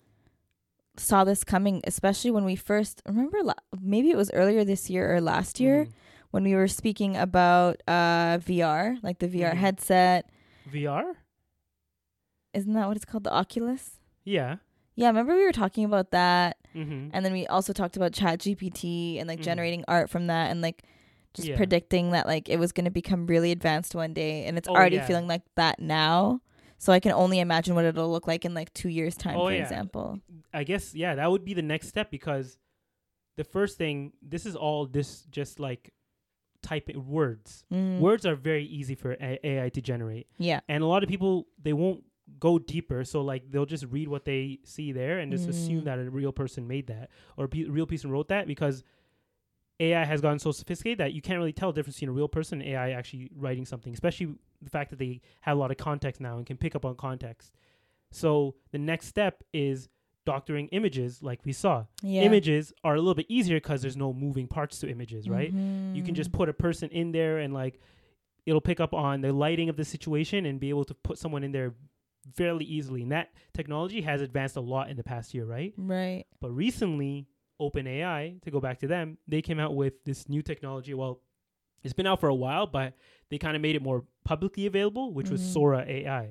saw this coming, especially when we first remember. La- maybe it was earlier this year or last year Mhm. when we were speaking about uh, V R, like the V R Mhm. headset. V R? Isn't that what it's called? The Oculus. Yeah. Yeah, remember we were talking about that, Mm-hmm. and then we also talked about Chat G P T and like Mhm. generating art from that, and like just Yeah. predicting that like it was going to become really advanced one day, and it's Oh, already yeah. feeling like that now. So I can only imagine what it'll look like in like two years' time, Oh, for yeah. example. I guess, yeah, that would be the next step, because the first thing, this is all this just like typing words. Mm. Words are very easy for A- AI to generate. Yeah. And a lot of people, they won't go deeper. So like they'll just read what they see there and just assume Mm. that a real person made that or a pe- real person wrote that, because A I has gotten so sophisticated that you can't really tell the difference between a real person and A I actually writing something, especially the fact that they have a lot of context now and can pick up on context. So the next step is doctoring images like we saw. Yeah. Images are a little bit easier because there's no moving parts to images, right? You can Mhm. just put a person in there and like it'll pick up on the lighting of the situation and be able to put someone in there fairly easily. And that technology has advanced a lot in the past year, right? Right. But recently, OpenAI, to go back to them, they came out with this new technology. Well, it's been out for a while, but they kind of made it more publicly available, which was Mhm. Sora A I.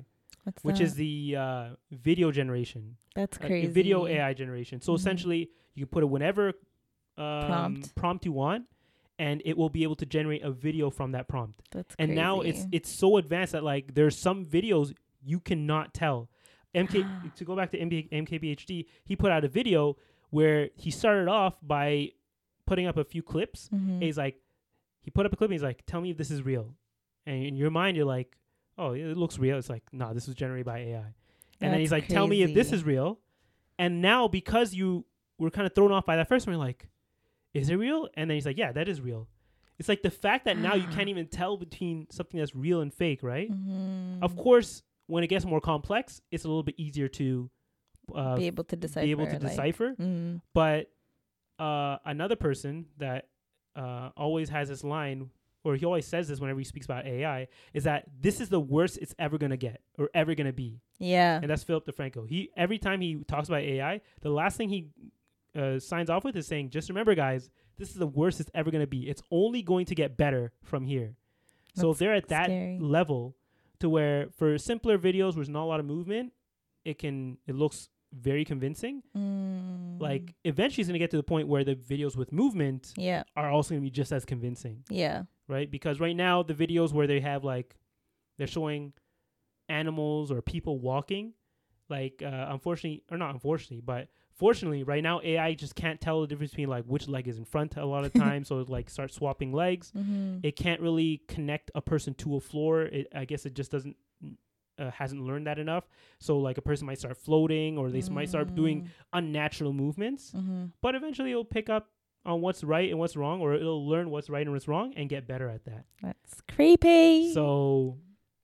What's which that? is the uh, video generation. That's uh, crazy. video A I generation. So Mhm. essentially, you can put it whenever um, Prompt. prompt you want, and it will be able to generate a video from that prompt. That's And crazy. now it's it's so advanced that like there's some videos you cannot tell. M K to go back to M K B H D, he put out a video where he started off by putting up a few clips. Mhm. And he's like, he put up a clip and he's like, tell me if this is real. And in your mind, you're like, oh, it looks real. It's like, nah, this was generated by A I. And then he's That's like, tell me if this crazy. is real. And now because you were kind of thrown off by that first one, you're like, is it real? And then he's like, yeah, that is real. It's like the fact that now you can't even tell between something that's real and fake, right? Mhm. Of course, when it gets more complex, it's a little bit easier to uh, be able to decipher. be able to like- decipher. Mhm. But uh, another person that uh, always has this line, or he always says this whenever he speaks about A I, is that this is the worst it's ever going to get or ever going to be. Yeah. And that's Philip DeFranco. He every time he talks about A I, the last thing he uh, signs off with is saying, just remember, guys, this is the worst it's ever going to be. It's only going to get better from here. So if That's they're at that scary. level to where for simpler videos where there's not a lot of movement, it can it looks very convincing. Mm. Like eventually it's going to get to the point where the videos with movement Yeah. are also going to be just as convincing, Yeah. right? Because right now the videos where they have like they're showing animals or people walking, like uh, unfortunately or not unfortunately, but fortunately right now A I just can't tell the difference between like which leg is in front a lot of times. So it like starts swapping legs. Mm-hmm. It can't really connect a person to a floor. It, I guess it just doesn't uh, hasn't learned that enough. So like a person might start floating or they s might start doing unnatural movements. Mm-hmm. But eventually it'll pick up on what's right and what's wrong, or it'll learn what's right and what's wrong and get better at that. That's creepy. So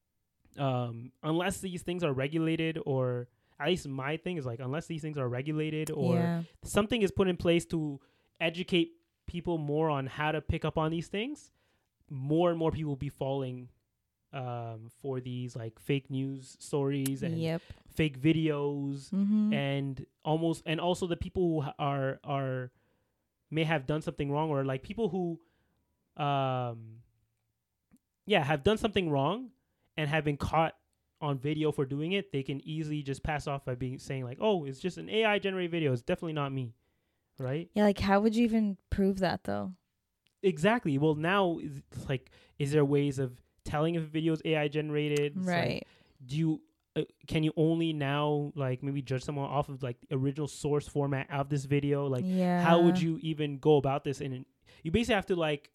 um, unless these things are regulated, or at least my thing is like, unless these things are regulated or yeah. something is put in place to educate people more on how to pick up on these things, more and more people will be falling um, for these like fake news stories and Yep. fake videos. Mm-hmm. And almost and also the people who ha- are are may have done something wrong, or like people who um yeah have done something wrong and have been caught on video for doing it, they can easily just pass off by being saying like, oh, it's just an A I generated video, it's definitely not me, right? Yeah. Like, how would you even prove that though? Exactly. Well, now is- it's like, is there ways of telling if a video is A I generated? It's like, Right. do you uh, can you only now like maybe judge someone off of like the original source format of this video? Like, yeah. how would you even go about this? And you basically have to like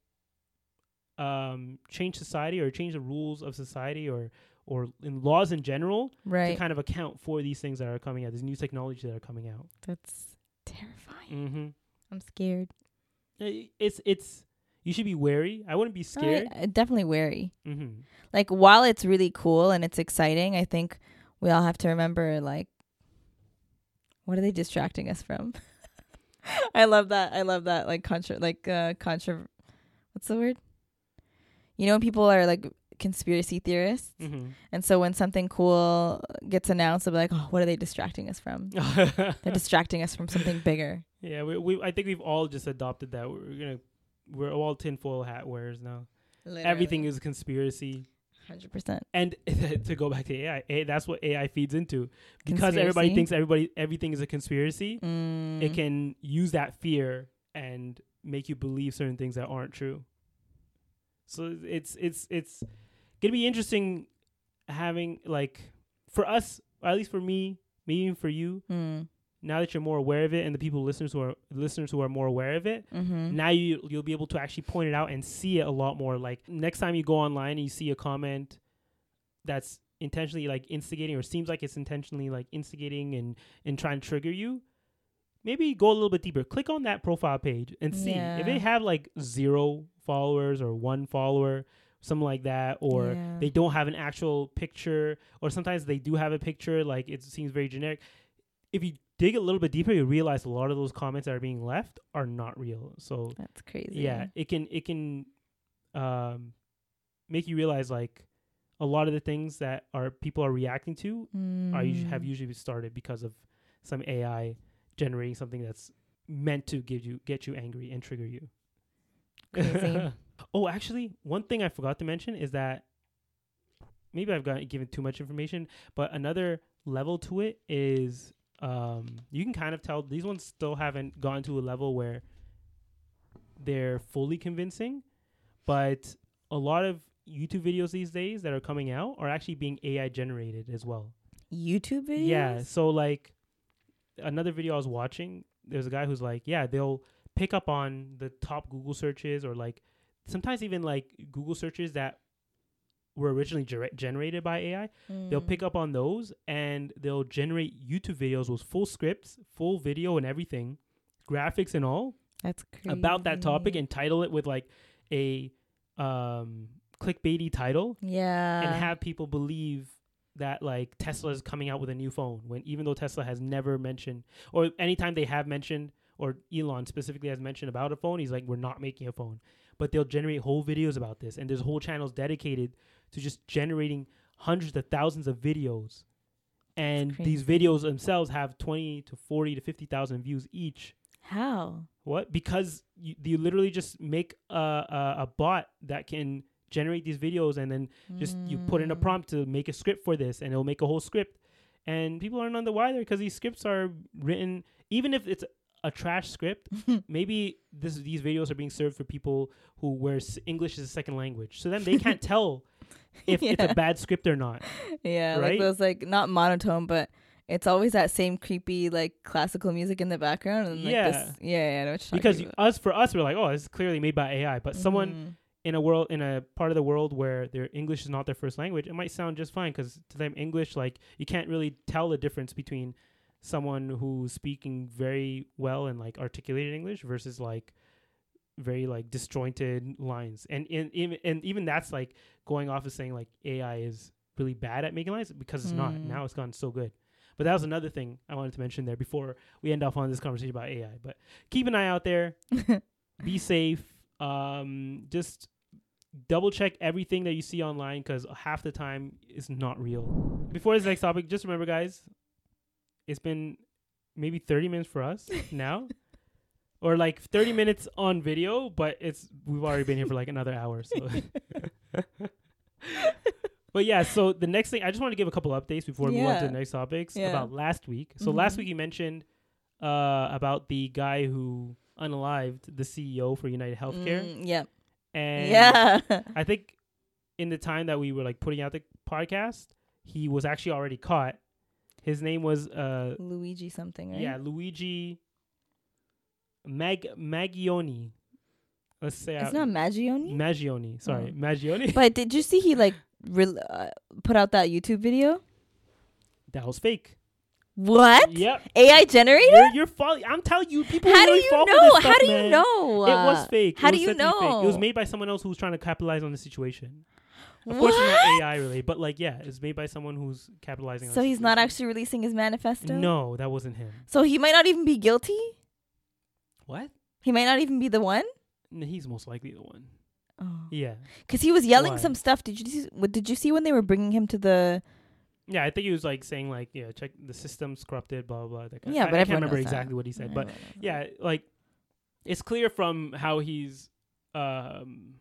um change society or change the rules of society or or in laws in general to Right. kind of account for these things that are coming out, these new technologies that are coming out. That's terrifying. Mm-hmm. I'm scared. It's it's you should be wary. I wouldn't be scared. I, I definitely wary. Mm-hmm. Like, while it's really cool and it's exciting, I think we all have to remember, like, what are they distracting us from? I love that. I love that. Like, contra, like, uh, contra, what's the word? You know, when people are like conspiracy theorists. Mm-hmm. And so when something cool gets announced, they'll be like, oh, what are they distracting us from? They're distracting us from something bigger. Yeah, we, we I think we've all just adopted that. We're gonna we're all tinfoil hat wearers now. Literally. Everything is a conspiracy. one hundred percent. And to go back to A I, A, that's what A I feeds into. Because everybody Conspiracy? thinks everybody everything is a conspiracy, Mm. it can use that fear and make you believe certain things that aren't true. So it's it's it's gonna be interesting having like for us, or at least for me, maybe even for you, Mm. now that you're more aware of it and the people listeners who are listeners who are more aware of it, Mm-hmm. now you you'll be able to actually point it out and see it a lot more. Like next time you go online and you see a comment that's intentionally like instigating or seems like it's intentionally like instigating and and trying to trigger you, maybe go a little bit deeper. Click on that profile page and see Yeah. if they have like zero followers or one follower, something like that, or Yeah. they don't have an actual picture, or sometimes they do have a picture, like it seems very generic. If you dig a little bit deeper, you realize a lot of those comments that are being left are not real. So That's crazy. yeah, it can it can um make you realize like a lot of the things that are people are reacting to Mm. are usually, have usually started because of some A I generating something that's meant to give you get you angry and trigger you. Crazy. Oh, actually, one thing I forgot to mention is that maybe I've got given too much information, but another level to it is um, you can kind of tell these ones still haven't gone to a level where they're fully convincing, but a lot of YouTube videos these days that are coming out are actually being A I generated as well. YouTube videos? Yeah. So like another video I was watching, there's a guy who's like, yeah, they'll pick up on the top Google searches or like sometimes even like Google searches that were originally ger- generated by A I. Mm. They'll pick up on those and they'll generate YouTube videos with full scripts, full video and everything, graphics and all. That's crazy. About that topic and title it with like a um, clickbaity title. Yeah. And have people believe that like Tesla is coming out with a new phone when even though Tesla has never mentioned, or anytime they have mentioned, or Elon specifically has mentioned about a phone, he's like, we're not making a phone. But they'll generate whole videos about this. And there's whole channels dedicated to just generating hundreds of thousands of videos. And these videos themselves have twenty to forty to fifty thousand views each. How? What? Because you, you literally just make a, a, a bot that can generate these videos and then just mm. you put in a prompt to make a script for this and it'll make a whole script. And people are none the wiser because these scripts are written, even if it's a trash script, maybe this these videos are being served for people who where s- English is a second language. So then they can't tell if yeah. it's a bad script or not. Yeah, right? Like those like not monotone, but it's always that same creepy like classical music in the background. And, like, yeah, this, yeah, yeah. I know what you're because about. us for us, we're like, oh, this is clearly made by A I. But mm-hmm. someone in a world in a part of the world where their English is not their first language, it might sound just fine because to them English, like you can't really tell the difference between someone who's speaking very well and like articulated English versus like very like disjointed lines. And in, in and even that's like going off of saying like A I is really bad at making lines because it's mm. not. Now it's gotten so good. But that was another thing I wanted to mention there before we end off on this conversation about A I. But keep an eye out there. Be safe. Um, just double check everything that you see online because half the time it's not real. Before this next topic, just remember, guys, it's been maybe thirty minutes for us now, or like thirty minutes on video, but it's we've already been here for like another hour. So, but yeah. So the next thing, I just want to give a couple updates before we yeah. move on to the next topics yeah. about last week. So mm-hmm. last week you mentioned uh, about the guy who unalived the C E O for United Healthcare. Mm, yeah. And yeah. I think in the time that we were like putting out the podcast, he was actually already caught. His name was uh, Luigi something, right? Yeah, Luigi Mag Maggioni. Let's say it's I, not Maggioni. Maggioni, sorry, oh. Maggioni. But did you see he like re- uh, put out that YouTube video? That was fake. What? Yep. A I generated? You're, you're fall- I'm telling you, people How really do you fall know? for this stuff, How do man. you know? Uh, it was fake. How it do was you know? Fake. It was made by someone else who was trying to capitalize on the situation. Of what? course, it's not A I related, but like, yeah, it's made by someone who's capitalizing. So on he's not actually releasing his manifesto? No, that wasn't him. So he might not even be guilty? What? He might not even be the one? No, he's most likely the one. Oh. Yeah. Because he was yelling Why? some stuff. Did you see, what, did you see when they were bringing him to the... Yeah, I think he was like saying like, yeah, check the system's corrupted, blah, blah, blah. That yeah, I, but I I can't remember exactly that. what he said. But yeah, like, it's clear from how he's... um.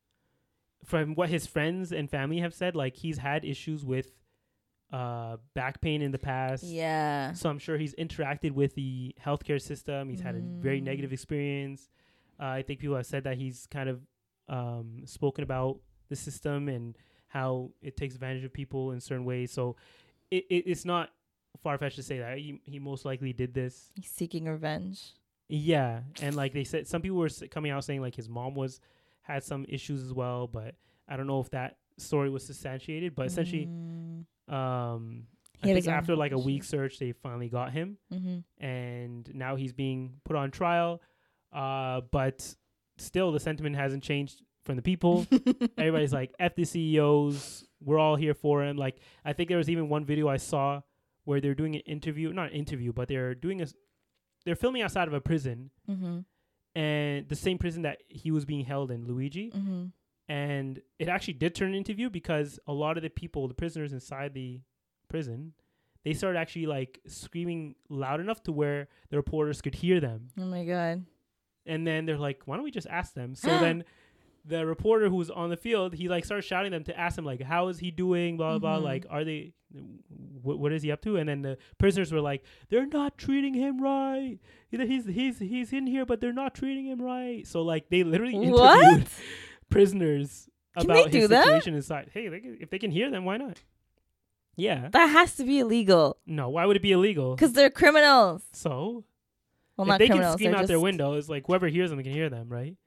From what his friends and family have said, like he's had issues with uh, back pain in the past. Yeah. So I'm sure he's interacted with the healthcare system. He's mm. had a very negative experience. Uh, I think people have said that he's kind of um, spoken about the system and how it takes advantage of people in certain ways. So it, it it's not far-fetched to say that he he most likely did this. He's seeking revenge. Yeah, and like they said, some people were s- coming out saying like his mom was. Had some issues as well, but I don't know if that story was substantiated. But essentially, mm. um, I think after like a week search, they finally got him, mm-hmm. and now he's being put on trial. Uh, but still, the sentiment hasn't changed from the people. Everybody's like, "F the C E Os, we're all here for him." Like, I think there was even one video I saw where they're doing an interview, not an interview, but they're doing a, they're filming outside of a prison. Mm-hmm. And the same prison that he was being held in, Luigi. Mm-hmm. And it actually did turn an interview because a lot of the people, the prisoners inside the prison, they started actually like screaming loud enough to where the reporters could hear them. Oh my God. And then they're like, why don't we just ask them? So then the reporter who's on the field, he like started shouting them to ask him like, how is he doing? Blah, blah, Mm-hmm. blah. Like, are they, wh- what is he up to? And then the prisoners were like, they're not treating him right. He's, he's, he's in here, but they're not treating him right. So like they literally interviewed What? prisoners Can about they his do that? situation inside. Hey, they can, if they can hear them, why not? Yeah. That has to be illegal No, why would it be illegal? because they're criminals. So Well, if not they criminals. can scream they're out their just- windows, like whoever hears them can hear them, right?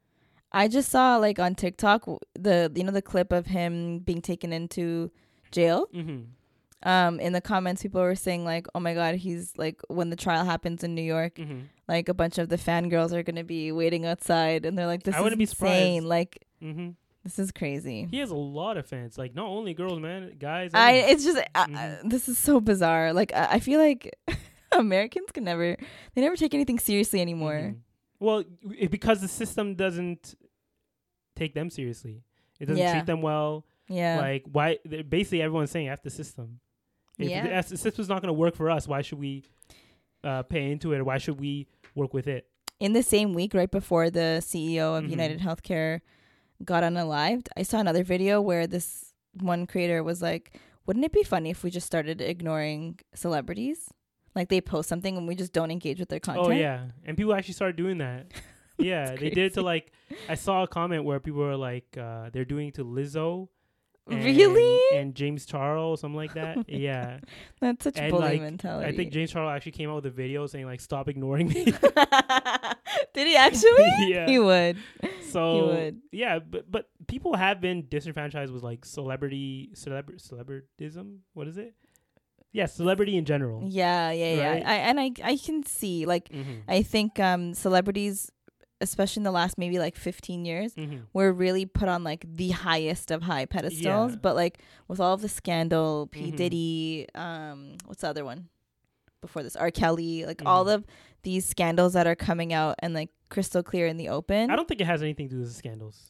I just saw like on TikTok w- the you know the clip of him being taken into jail. Mm-hmm. Um, in the comments, people were saying like, "Oh my God, he's like when the trial happens in New York, Mm-hmm. like a bunch of the fangirls are gonna be waiting outside, and they're like, this I is wouldn't be insane. surprised. Like, Mm-hmm. this is crazy." He has a lot of fans, like not only girls, man, guys. I everyone. it's just I, I, Mhm. this is so bizarre. Like I, I feel like Americans can never they never take anything seriously anymore. Mhm. Well, it, because the system doesn't take them seriously. It doesn't Yeah. treat them well. Yeah. Like why? they're- Basically, everyone's saying F the system. If Yeah. the, if the system's not going to work for us, why should we uh, pay into it? Or why should we work with it? In the same week, right before the C E O of Mhm. United Healthcare got unalived, I saw another video where this one creator was like, "Wouldn't it be funny if we just started ignoring celebrities? Like they post something and we just don't engage with their content." Oh yeah, and people actually started doing that. Yeah, they did it to crazy. like. I saw a comment where people were like, uh, they're doing it to Lizzo. And, Really? And James Charles, something like that. Yeah. That's such And, bully like, mentality. I think James Charles actually came out with a video saying like, "Stop ignoring me." Did he actually? Yeah. He would. So He would. yeah, but but people have been disenfranchised with like celebrity celebr celebritism. What is it? Yeah, celebrity in general. Yeah, yeah, yeah. Right? I and I I can see like Mm-hmm. I think um celebrities, especially in the last maybe like fifteen years, Mm-hmm. were really put on like the highest of high pedestals. Yeah. But like with all of the scandal, P Mhm. Diddy, um, what's the other one before this? R. Kelly, like all Mhm. of these scandals that are coming out and like crystal clear in the open. I don't think it has anything to do with the scandals.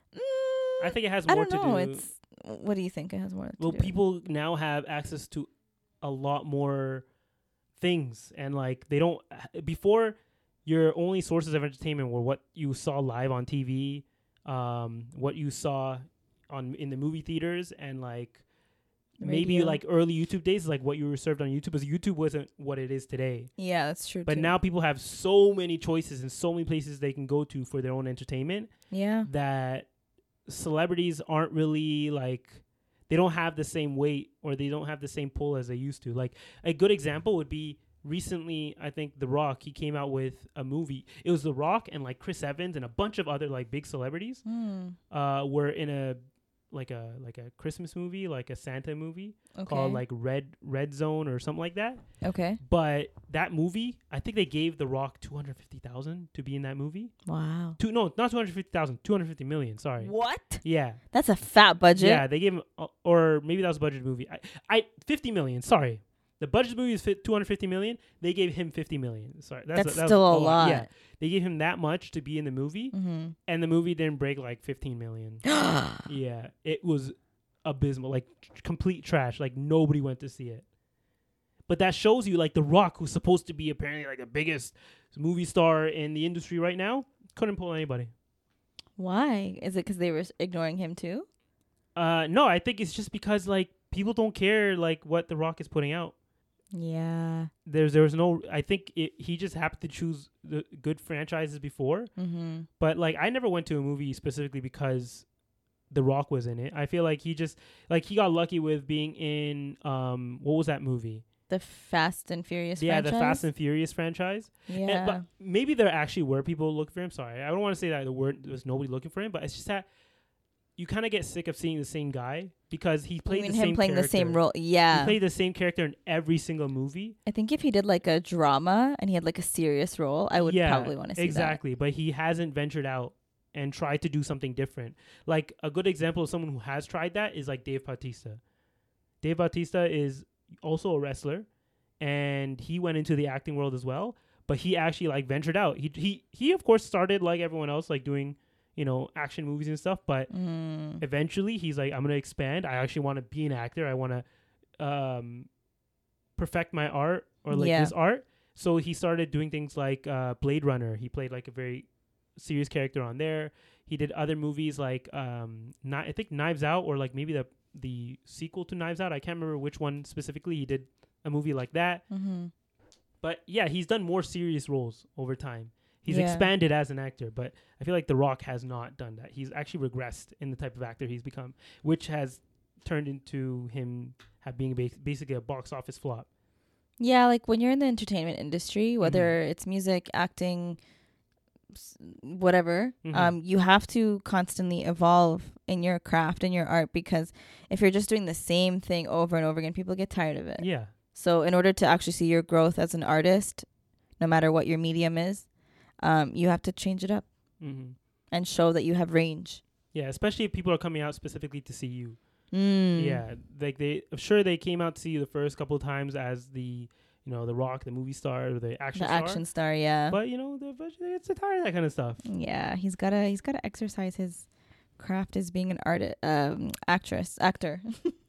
Mm, I think it has I more don't to know. do. It's what do you think it has more? Well, to do? people now have access to a lot more things, and like they don't before. Your only sources of entertainment were what you saw live on T V, um, what you saw on in the movie theaters, and like maybe Radio. like early YouTube days, like what you were served on YouTube, because YouTube wasn't what it is today. Yeah, that's true. But too. now people have so many choices and so many places they can go to for their own entertainment yeah, that celebrities aren't really like they don't have the same weight or they don't have the same pull as they used to. Like a good example would be recently, I think The Rock, he came out with a movie. It was The Rock and like Chris Evans and a bunch of other like big celebrities Hmm. uh were in a like a like a Christmas movie, like a Santa movie Okay. called like Red Red Zone or something like that. okay. But that movie, I think they gave The Rock two hundred fifty thousand to be in that movie. Wow. Two no, not two hundred fifty thousand, two hundred fifty million, sorry. What? Yeah. That's a fat budget. Yeah, they gave him, uh, or maybe that was a budget movie. I, I fifty million. Sorry, the budget movie is two hundred fifty million. They gave him fifty million. Sorry, That's, a, that was still a lot. Yeah, they gave him that much to be in the movie, Mm-hmm. and the movie didn't break like fifteen million. Yeah, it was abysmal, like tr- complete trash. Like nobody went to see it. But that shows you, like The Rock, who's supposed to be apparently like the biggest movie star in the industry right now, couldn't pull anybody. Why? Is it because they were s- ignoring him too? Uh, no, I think it's just because like people don't care like what The Rock is putting out. Yeah. There's there was no. I think it, he just happened to choose the good franchises before. Mm-hmm. But like I never went to a movie specifically because The Rock was in it. I feel like he just like he got lucky with being in um what was that movie? The Fast and Furious. Yeah, franchise? the Fast and Furious franchise. Yeah. And, but maybe there actually were people looking for him. Sorry, I don't want to say that the word there was nobody looking for him, but it's just that you kind of get sick of seeing the same guy because he I played mean, the him same playing character. the same role. He Yeah. played the same character in every single movie. I think if he did like a drama and he had like a serious role, I would Yeah, probably want to see exactly. But he hasn't ventured out and tried to do something different. Like a good example of someone who has tried that is like Dave Bautista. Dave Bautista is also a wrestler, and he went into the acting world as well. But he actually like ventured out. He he he of course started like everyone else, like doing you know action movies and stuff. But that. Mm. eventually he's like, I'm gonna expand. I actually want to be an actor. I want to um, perfect my art or like Yeah. his art. So he started doing things like uh, Blade Runner. He played like a very serious character on there. He did other movies like um, not, I think Knives Out, or like maybe the the sequel to Knives Out. I can't remember which one specifically. He did a movie like that. Mm-hmm. But yeah, he's done more serious roles over time. He's Yeah. expanded as an actor, but I feel like The Rock has not done that. He's actually regressed in the type of actor he's become, which has turned into him have being ba- basically a box office flop. Yeah, like when you're in the entertainment industry, whether Mhm. it's music, acting, s- whatever, Mhm. um, you have to constantly evolve in your craft and your art, because if you're just doing the same thing over and over again, people get tired of it. Yeah. So in order to actually see your growth as an artist, no matter what your medium is, um, you have to change it up hmm and show that you have range. Yeah, especially if people are coming out specifically to see you. Mm. Yeah, like they, I'm sure they came out to see you the first couple of times as the, you know, the Rock, the movie star, or the action The star. action star, yeah. But you know, the eventually it's tired of that kind of stuff. Yeah, he's gotta he's gotta exercise his craft as being an artist, um, actress, actor.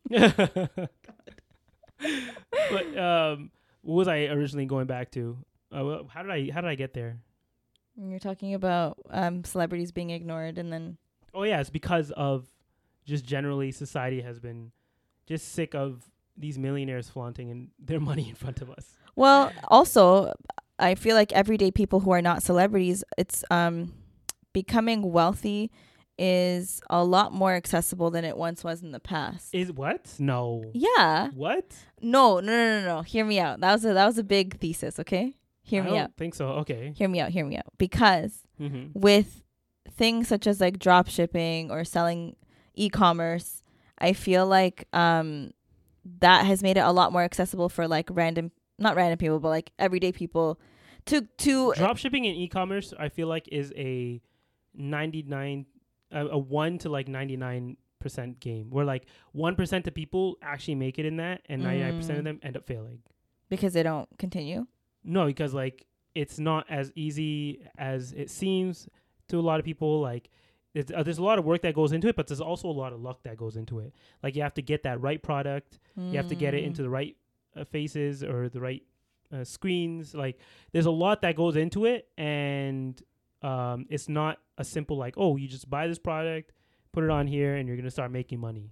But um, what was I originally going back to? Uh, well, how did I how did I get there? You're talking about um celebrities being ignored, and then Oh yeah, it's because of just generally society has been just sick of these millionaires flaunting and their money in front of us. well, also I feel like everyday people who are not celebrities, it's um becoming wealthy is a lot more accessible than it once was in the past. Is what? No. Yeah. What? No, no, no, no, no. Hear me out. That was a that was a big thesis, okay? Hear I me don't out. think so. Okay. Hear me out. Hear me out. Because Mm-hmm. with things such as like drop shipping or selling e-commerce, I feel like um that has made it a lot more accessible for like random, not random people, but like everyday people to to Drop shipping and e-commerce, I feel like, is a ninety-nine, a, a one to like ninety-nine percent game, where like one percent of people actually make it in that, and ninety-nine percent of Mm. them end up failing. because they don't continue. No, because like it's not as easy as it seems to a lot of people. Like it's, uh, there's a lot of work that goes into it, but there's also a lot of luck that goes into it. Like you have to get that right product, you have to get it Mm. into the right uh, faces or the right uh, screens. Like there's a lot that goes into it, and um, it's not a simple like, oh, you just buy this product, put it on here, and you're gonna start making money.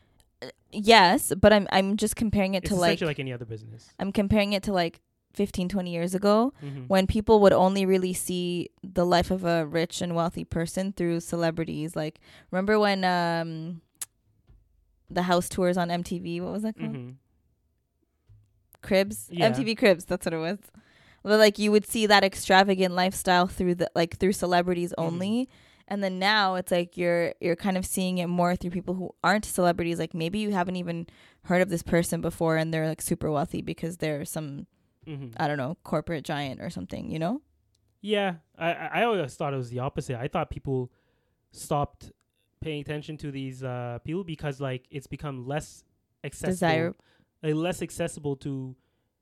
Yes, but I'm I'm just comparing it It's to like, essentially like any other business. I'm comparing it to like fifteen, twenty years ago, Mm-hmm. when people would only really see the life of a rich and wealthy person through celebrities. Like, remember when um the house tours on M T V, what was that called? Mm-hmm. Cribs? Yeah. M T V Cribs, that's what it was. Well, like you would see that extravagant lifestyle through the like through celebrities Mhm. only. And then now it's like you're you're kind of seeing it more through people who aren't celebrities. Like maybe you haven't even heard of this person before, and they're like super wealthy because they're some, Mm-hmm. I don't know, corporate giant or something, you know? Yeah, I I I always thought it was the opposite. I thought people stopped paying attention to these uh, people because like it's become less accessible, Desire. like, less accessible to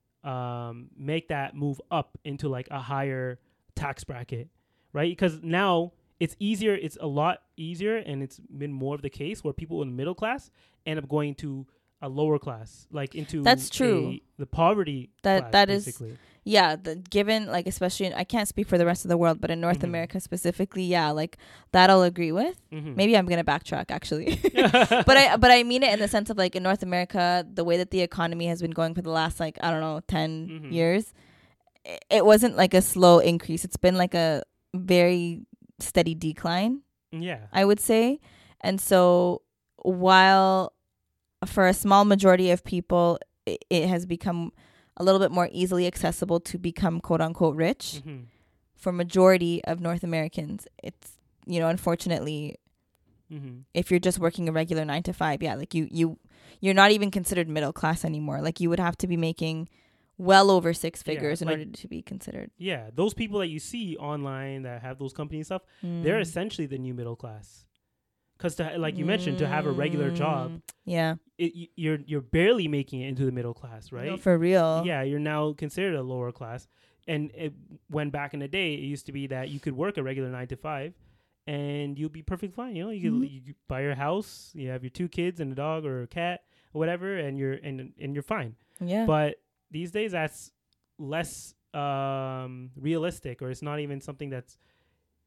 um, make that move up into like a higher tax bracket, right? Because now it's easier. It's a lot easier, and it's been more of the case where people in the middle class end up going to a lower class, like into That's true. a- the poverty That- class, that is- basically. Yeah, the given like especially in, I can't speak for the rest of the world, but in North Mhm. America specifically, yeah, like that I'll agree with. Mhm. Maybe I'm gonna backtrack actually, but I but I mean it in the sense of like in North America, the way that the economy has been going for the last like I don't know ten Mhm. years, i- it wasn't like a slow increase. It's been like a very steady decline, yeah. I would say. And so while for a small majority of people, it, it has become a little bit more easily accessible to become quote unquote rich. Mhm. For majority of North Americans, it's, you know, unfortunately, Mm-hmm. if you're just working a regular nine to five, yeah, like you, you, you're not even considered middle class anymore. Like you would have to be making well over six Yeah, figures in like- order to be considered. Yeah, those people that you see online that have those companies and stuff, they're Mm. essentially the new middle class. Because to like you mentioned, to have a regular job, Mm. Yeah. it, y- you're you're barely making it into the middle class, right? No, for real. Yeah, you're now considered a lower class. And it, when back in the day, it used to be that you could work a regular nine to five, and you'll be perfectly fine. You know, you, Mhm. could, you could buy your house, you have your two kids and a dog or a cat or whatever, and you're and and you're fine. Yeah. But these days, that's less um, realistic, or it's not even something that's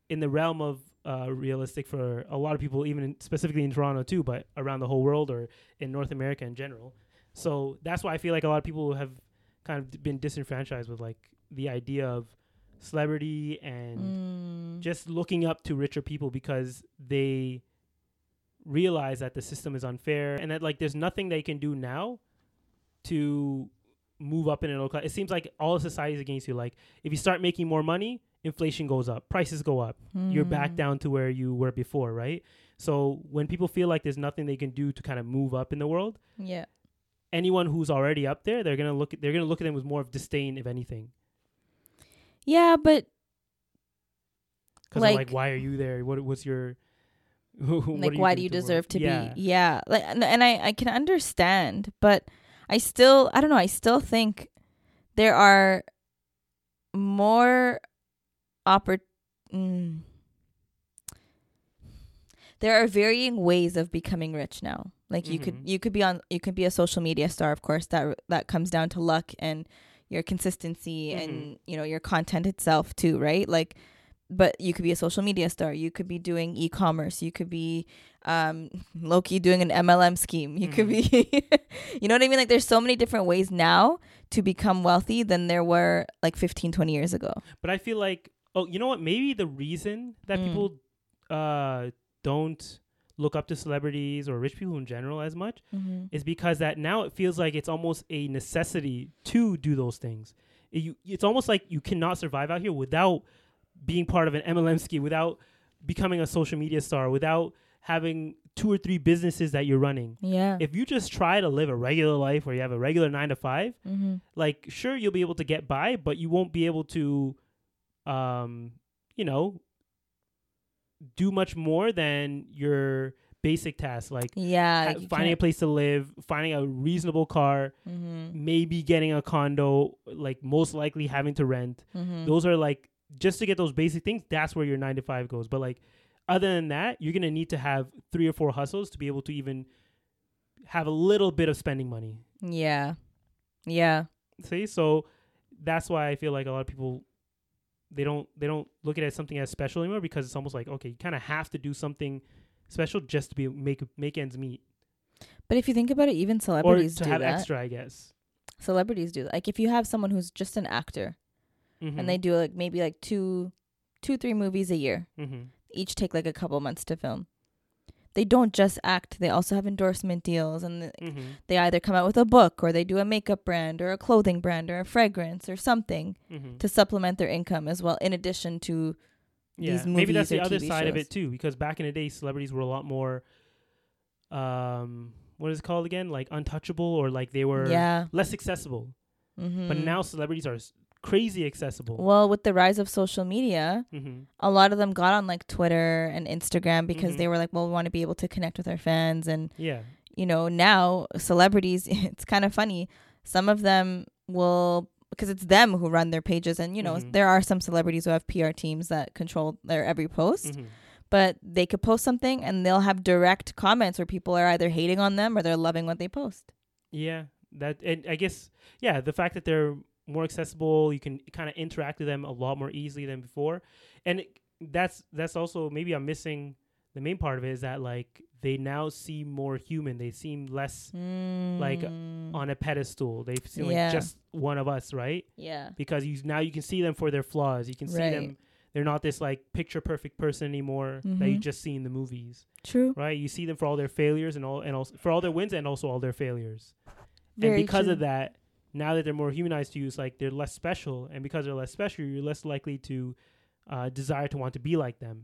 in the realm of uh, realistic for a lot of people, even in, specifically in Toronto too, but around the whole world or in North America in general. So that's why I feel like a lot of people have kind of been disenfranchised with like the idea of celebrity and Mm. just looking up to richer people because they realize that the system is unfair and that like there's nothing they can do now to move up in a local. It seems like all of society is against you. Like if you start making more money, inflation goes up, prices go up, Mm. you're back down to where you were before, right? So when people feel like there's nothing they can do to kind of move up in the world, Yeah. anyone who's already up there, they're gonna look at they're gonna look at them with more of disdain, if anything. Yeah, but Because like, like, why are you there? What was your what like, you why doing do you to work? deserve to Yeah. be? Yeah, like, and, and I, I can understand, but I still, I don't know. I still think there are more oppor- mm. There are varying ways of becoming rich now. Like you could, Mhm. you could be on, you could be a social media star, of course. That that comes down to luck and your consistency Mhm. and you know your content itself too, right? Like, but you could be a social media star. You could be doing e-commerce. You could be um, low-key doing an M L M scheme. You could be, you know what I mean? Like there's so many different ways now to become wealthy than there were like fifteen, twenty years ago. But I feel like, oh, you know what? Maybe the reason that Mm. people uh, don't look up to celebrities or rich people in general as much Mm-hmm. is because that now it feels like it's almost a necessity to do those things. It, you, it's almost like you cannot survive out here without being part of an M L M scheme, without becoming a social media star, without having two or three businesses that you're running. Yeah. If you just try to live a regular life where you have a regular nine to five, Mm-hmm. like sure you'll be able to get by, but you won't be able to, um, you know, do much more than your basic tasks, like Yeah. ha- you finding a can't- place to live, finding a reasonable car, Mhm. maybe getting a condo, like most likely having to rent. Mhm. Those are like just to get those basic things. That's where your nine to five goes. But like other than that, you're gonna need to have three or four hustles to be able to even have a little bit of spending money. Yeah. Yeah. See, so that's why I feel like a lot of people they don't they don't look at it as something as special anymore because it's almost like okay, you kind of have to do something special just to be make make ends meet But if you think about it, even or celebrities to do have that. extra, I guess. Celebrities do that. Like if you have someone who's just an actor Mm-hmm. and they do like maybe like two, two, three movies a year, mm-hmm. each take like a couple months to film. They don't just act. They also have endorsement deals, and th- Mm-hmm. they either come out with a book or they do a makeup brand or a clothing brand or a fragrance or something Mm-hmm. to supplement their income as well, in addition to Yeah, these maybe that's movies the or other T V side of shows. it too, because back in the day, celebrities were a lot more, um, what is it called again? Like untouchable, or like they were yeah. less accessible. Mm-hmm. But now celebrities are s- crazy accessible. well, with the rise of social media, mm-hmm. a lot of them got on like Twitter and Instagram because Mhm. they were like, well, we want to be able to connect with our fans. And, Yeah. you know, now celebrities, it's kind of funny. Some of them will, because it's them who run their pages. And, you know, Mhm. there are some celebrities who have P R teams that control their every post. Mm-hmm. But they could post something and they'll have direct comments where people are either hating on them or they're loving what they post. Yeah, that and I guess yeah, the fact that they're more accessible, you can kind of interact with them a lot more easily than before, and it, that's that's also maybe I'm missing the main part of it is that like they now seem more human. They seem less Like, Mm. on a pedestal. They seem Yeah. like just one of us, right? Yeah. Because you now you can see them for their flaws. You can see Right. them. They're not this like picture perfect person anymore that you Mhm. just see in the movies, True. right? You see them for all their failures and all and also for all their wins and also all their failures. Very and because true. of that, now that they're more humanized to you, it's like they're less special. And because they're less special, you're less likely to uh, desire to want to be like them.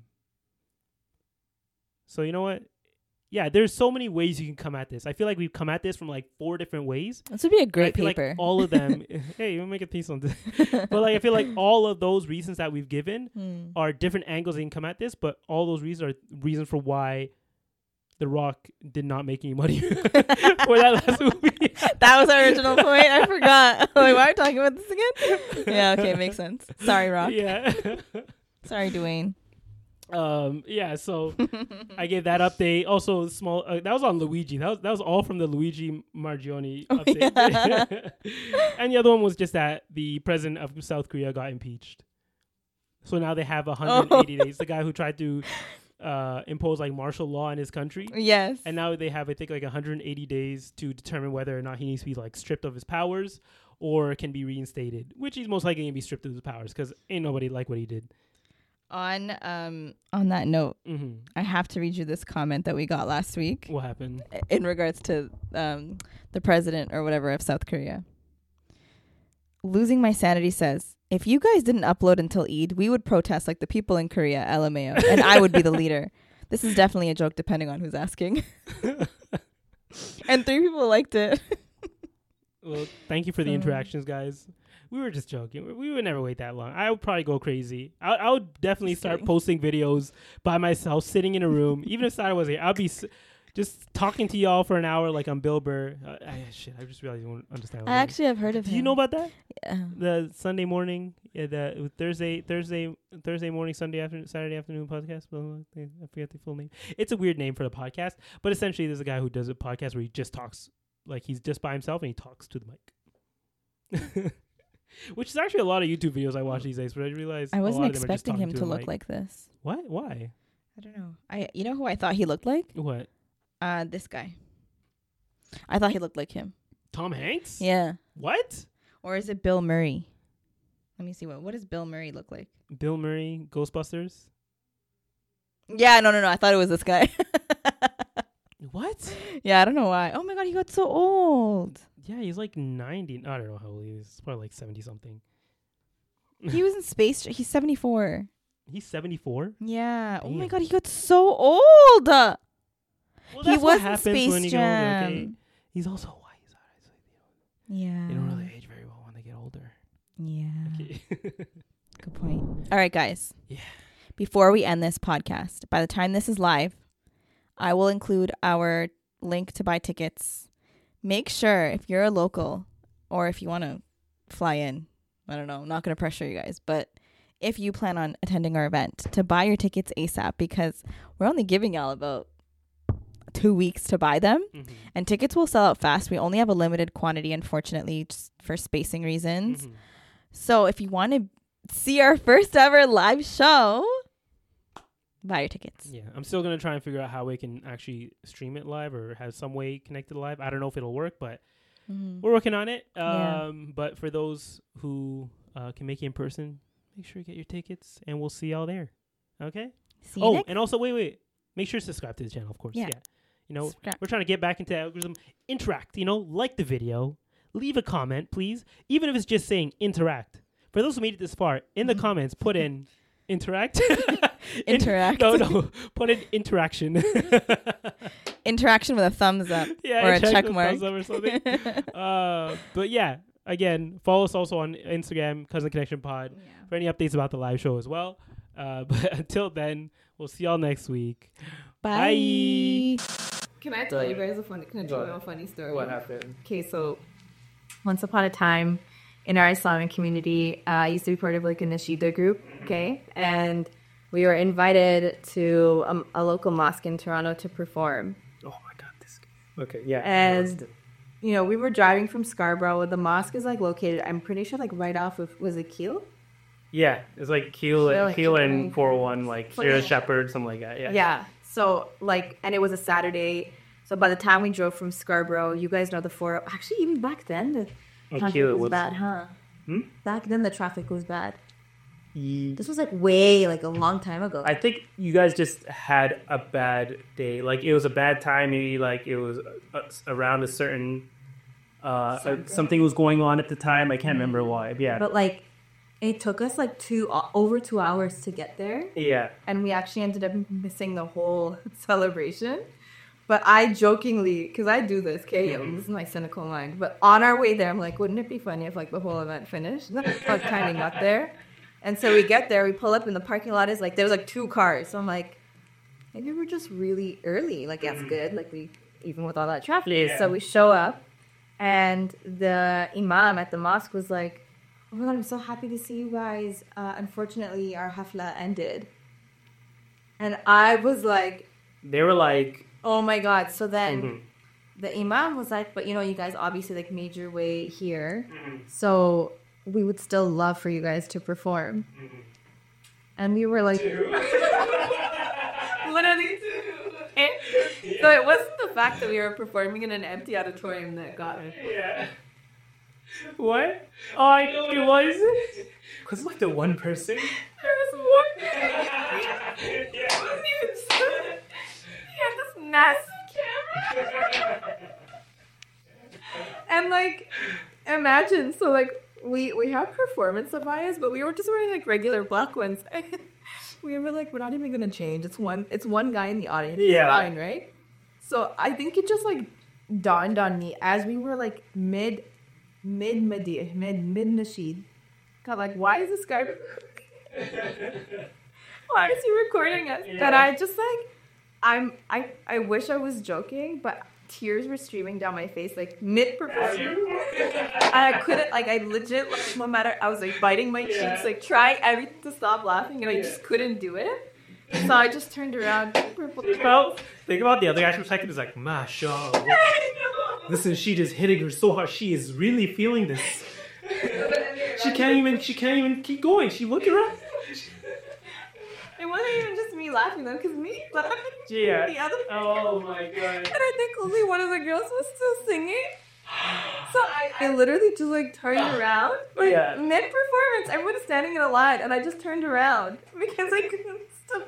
So you know what? Yeah, there's so many ways you can come at this. I feel like we've come at this from like four different ways. This would be a And I great feel paper. Like all of them. Hey, you want to make a piece on this? But like I feel like all of those reasons that we've given Hmm. are different angles they can come at this, but all those reasons are reasons for why The Rock did not make any money for that last movie. That was our original point. I forgot. Like, why are we talking about this again? Yeah, okay, makes sense. Sorry, Rock. Yeah. Sorry, Dwayne. um. Yeah. So I gave that update. Also, small. Uh, that was on Luigi. That was that was all from the Luigi Margione Oh, update. yeah. And the other one was just that the president of South Korea got impeached. So now they have one hundred eighty oh. days. The guy who tried to uh, impose like martial law in his country. Yes. And now they have, I think, like one hundred eighty days to determine whether or not he needs to be like stripped of his powers or can be reinstated, which he's most likely going to be stripped of his powers because ain't nobody like what he did. On um on that note, mm-hmm. I have to read you this comment that we got last week. What happened? In regards to um the president or whatever of South Korea. Losing My Sanity says, if you guys didn't upload until Eid, we would protest like the people in Korea, L M A O, and I would be the leader. This is definitely a joke depending on who's asking. And three people liked it. Well, thank you for the interactions, guys. We were just joking. We would never wait that long. I would probably go crazy. I, I would definitely just start kidding. posting videos by myself, sitting in a room. Even if Sada was here, I'd be... S- Just talking to y'all for an hour like I'm Bill Burr. Uh, I, shit, I just realized you won't understand. I actually have heard of Do him. you know about that? Yeah. The Sunday morning, yeah, the Thursday, Thursday, Thursday morning, Sunday afternoon, Saturday afternoon podcast. I forget the full name. It's a weird name for the podcast, but essentially there's a guy who does a podcast where he just talks, like he's just by himself and he talks to the mic. Which is actually a lot of YouTube videos I watch these days, but I realized I wasn't a lot of them are just expecting him talking to to look mic. like this. What? Why? I don't know. I you know who I thought he looked like? What? Uh, this guy. I thought he looked like him. Tom Hanks? Yeah. What? Or is it Bill Murray? Let me see. What What does Bill Murray look like? Bill Murray, Ghostbusters? Yeah, no, no, no. I thought it was this guy. What? Yeah, I don't know why. Oh my God, he got so old. Yeah, he's like ninety. I don't know how old he is. He's probably like seventy something. He was in Space. He's seventy-four. He's seventy-four? Yeah. Damn. Oh my God, he got so old. Well, he that's was what in happens Space when you Jam. get older. Okay? He's also wise. So yeah. They don't really age very well when they get older. Yeah. Okay. Good point. All right, guys. Yeah. Before we end this podcast, by the time this is live, I will include our link to buy tickets. Make sure if you're a local or if you want to fly in, I don't know, I'm not going to pressure you guys, but if you plan on attending our event, to buy your tickets ASAP because we're only giving y'all about two weeks to buy them, mm-hmm. and tickets will sell out fast. We only have a limited quantity, unfortunately, just for spacing reasons. Mm-hmm. So if you want to see our first ever live show, buy your tickets. Yeah, I'm still going to try and figure out how we can actually stream it live or have some way connected live. I don't know if it'll work, but Mm-hmm. we're working on it. Um, Yeah. But for those who uh, can make it in person, make sure you get your tickets, and we'll see y'all there. Okay? See you Oh, next. and also, wait, wait. Make sure to subscribe to the channel, of course. Yeah. Yeah. You know, Subscribe. we're trying to get back into algorithm. Interact, you know, like the video. Leave a comment, please. Even if it's just saying interact. For those who made it this far, in the Mhm. comments, put in interact. Interact. no, no. Put in interaction. Interaction with a thumbs up yeah, or a check check the mark. thumbs up or something. uh, but yeah, again, follow us also on Instagram, Cousin Connection Pod, Yeah. for any updates about the live show as well. Uh, but until then, we'll see y'all next week. Bye. Can I tell you guys a funny, can I tell you a funny story? What happened? Okay, so once upon a time in our Islamic community, uh, I used to be part of like a Nashida group, okay? And we were invited to um, a local mosque in Toronto to perform. Oh my God, this. Okay, yeah. And, you know, we were driving from Scarborough. The mosque is like located, I'm pretty sure, like right off of, was it Keele? Yeah, it's like Keel, Yeah, like Keel Chipping. and four oh one, like Sarah Shepherd, something like that. Yeah. Yeah. So, like, and it was a Saturday. So by the time we drove from Scarborough, you guys know the four. Actually, even back then, the Oh, traffic Keel, it was was- bad, huh? Hmm? Back then, the traffic was bad. Ye- This was like way, like a long time ago. I think you guys just had a bad day. Like it was a bad time. Maybe like it was uh, around a certain uh, uh, something was going on at the time. I can't remember why. But yeah, But like, it took us like two uh, over two hours to get there, yeah. and we actually ended up missing the whole celebration. But I jokingly, because I do this, okay, Mm-hmm. this is my cynical mind. But on our way there, I'm like, wouldn't it be funny if like the whole event finished? I was kind of got there. And so we get there, we pull up, and the parking lot is like, there's like two cars. So I'm like, maybe we're just really early. Like, that's good. Like, we, even with all that traffic. Yeah. So we show up, and the imam at the mosque was like, oh my God, I'm so happy to see you guys. Uh, unfortunately, our hafla ended. And I was like, They were like, oh my God. So then Mhm. the imam was like, but you know, you guys obviously like made your way here. So we would still love for you guys to perform. And we were like, what are these? So it wasn't the fact that we were performing in an empty auditorium that got me. Yeah. What? Oh, I know it was. Because like the one person. There was one. He wasn't even stood. He had this massive camera. And like, imagine, so like, we, we have performance abayas, but we were just wearing like regular black ones. We were like, we're not even gonna change. It's one it's one guy in the audience. Yeah. It's fine, right? So I think it just like dawned on me as we were like mid mid mid mid mid nasheed. God, like, why is this guy why is he recording us? Yeah. That I just like I'm I I wish I was joking, but tears were streaming down my face like mid performance. I couldn't like I legit like, no matter I was like biting my cheeks, Yeah. like trying everything to stop laughing, and I just couldn't do it. So I just turned around. Think about, think about the other guy for a second. Is like, mashallah. Listen, she just hitting her so hard. She is really feeling this. She can't even. She can't even keep going. She looked around. It wasn't even just me laughing though, because me laughing. Yeah. The other. Oh my god. And I think only one of the girls was still singing. So I, I literally just like turned around, like Yeah. mid performance. Everyone was standing in a line, and I just turned around because I couldn't stop.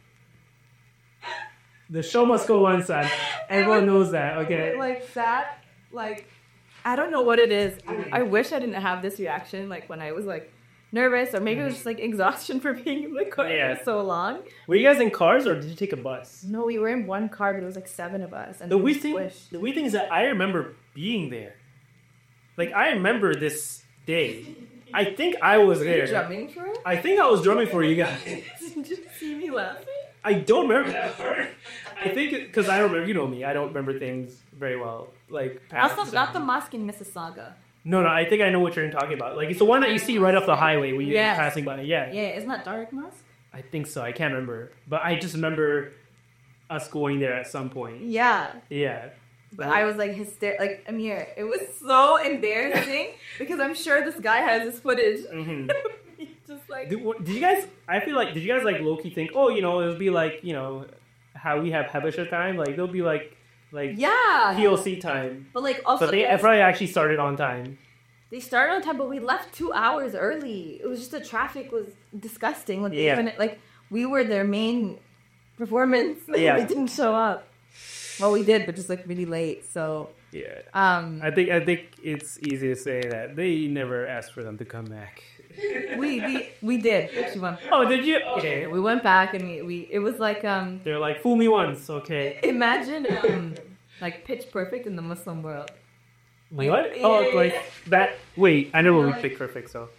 The show must go on, son. Everyone knows that. Okay. Like that, like I don't know what it is. I, I wish I didn't have this reaction, like when I was like nervous, or maybe it was just like exhaustion for being in the car Yeah. for so long. Were you guys in cars or did you take a bus? No, we were in one car, but it was like seven of us. And The we weird thing, squished. the weird thing is that I remember being there. Like I remember this day. I think I was there. Drumming for it? I think I was drumming for you guys. Did you see me laughing? I don't remember that part. I think because I remember, you know me, I don't remember things very well. Like past Also, not the mosque in Mississauga. No, no, I think I know what you're talking about. Like it's the one that you see right off the highway when you're Yes. passing by. Yeah, Yeah, isn't that Dark Mosque? I think so. I can't remember, but I just remember us going there at some point. Yeah. Yeah. But I was like hysterical. Like, Amir, it was so embarrassing because I'm sure this guy has his footage. Mhm. He's just like, Did, what- did you guys? I feel like did you guys like low key think? Oh, you know, it'll be like you know how we have Habesha time. Like there'll be like like yeah. P O C time. But like also, But they yes, probably actually started on time. they started on time, but we left two hours early. It was just the traffic was disgusting. Like, Yeah. even, like we were their main performance. Yeah. We didn't show up. Well, we did, but just like really late. So, Yeah. um, I think I think it's easy to say that they never asked for them to come back. we we we did. Actually, went. Oh, did you? Okay, we went back and we, we it was like um They're like, fool me once, okay. imagine um like Pitch Perfect in the Muslim world. Wait, what? Yeah, Oh, yeah, like yeah. that. Wait, I never You know, read like- Pick Perfect, so.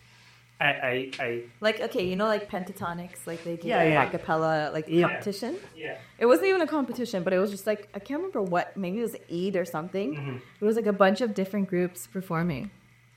I, I, I. Like, okay, you know, like Pentatonics, like they do Yeah, an yeah. acapella like Yeah. competition. Yeah. It wasn't even a competition, but it was just like I can't remember what. Maybe it was Eid or something. Mm-hmm. It was like a bunch of different groups performing.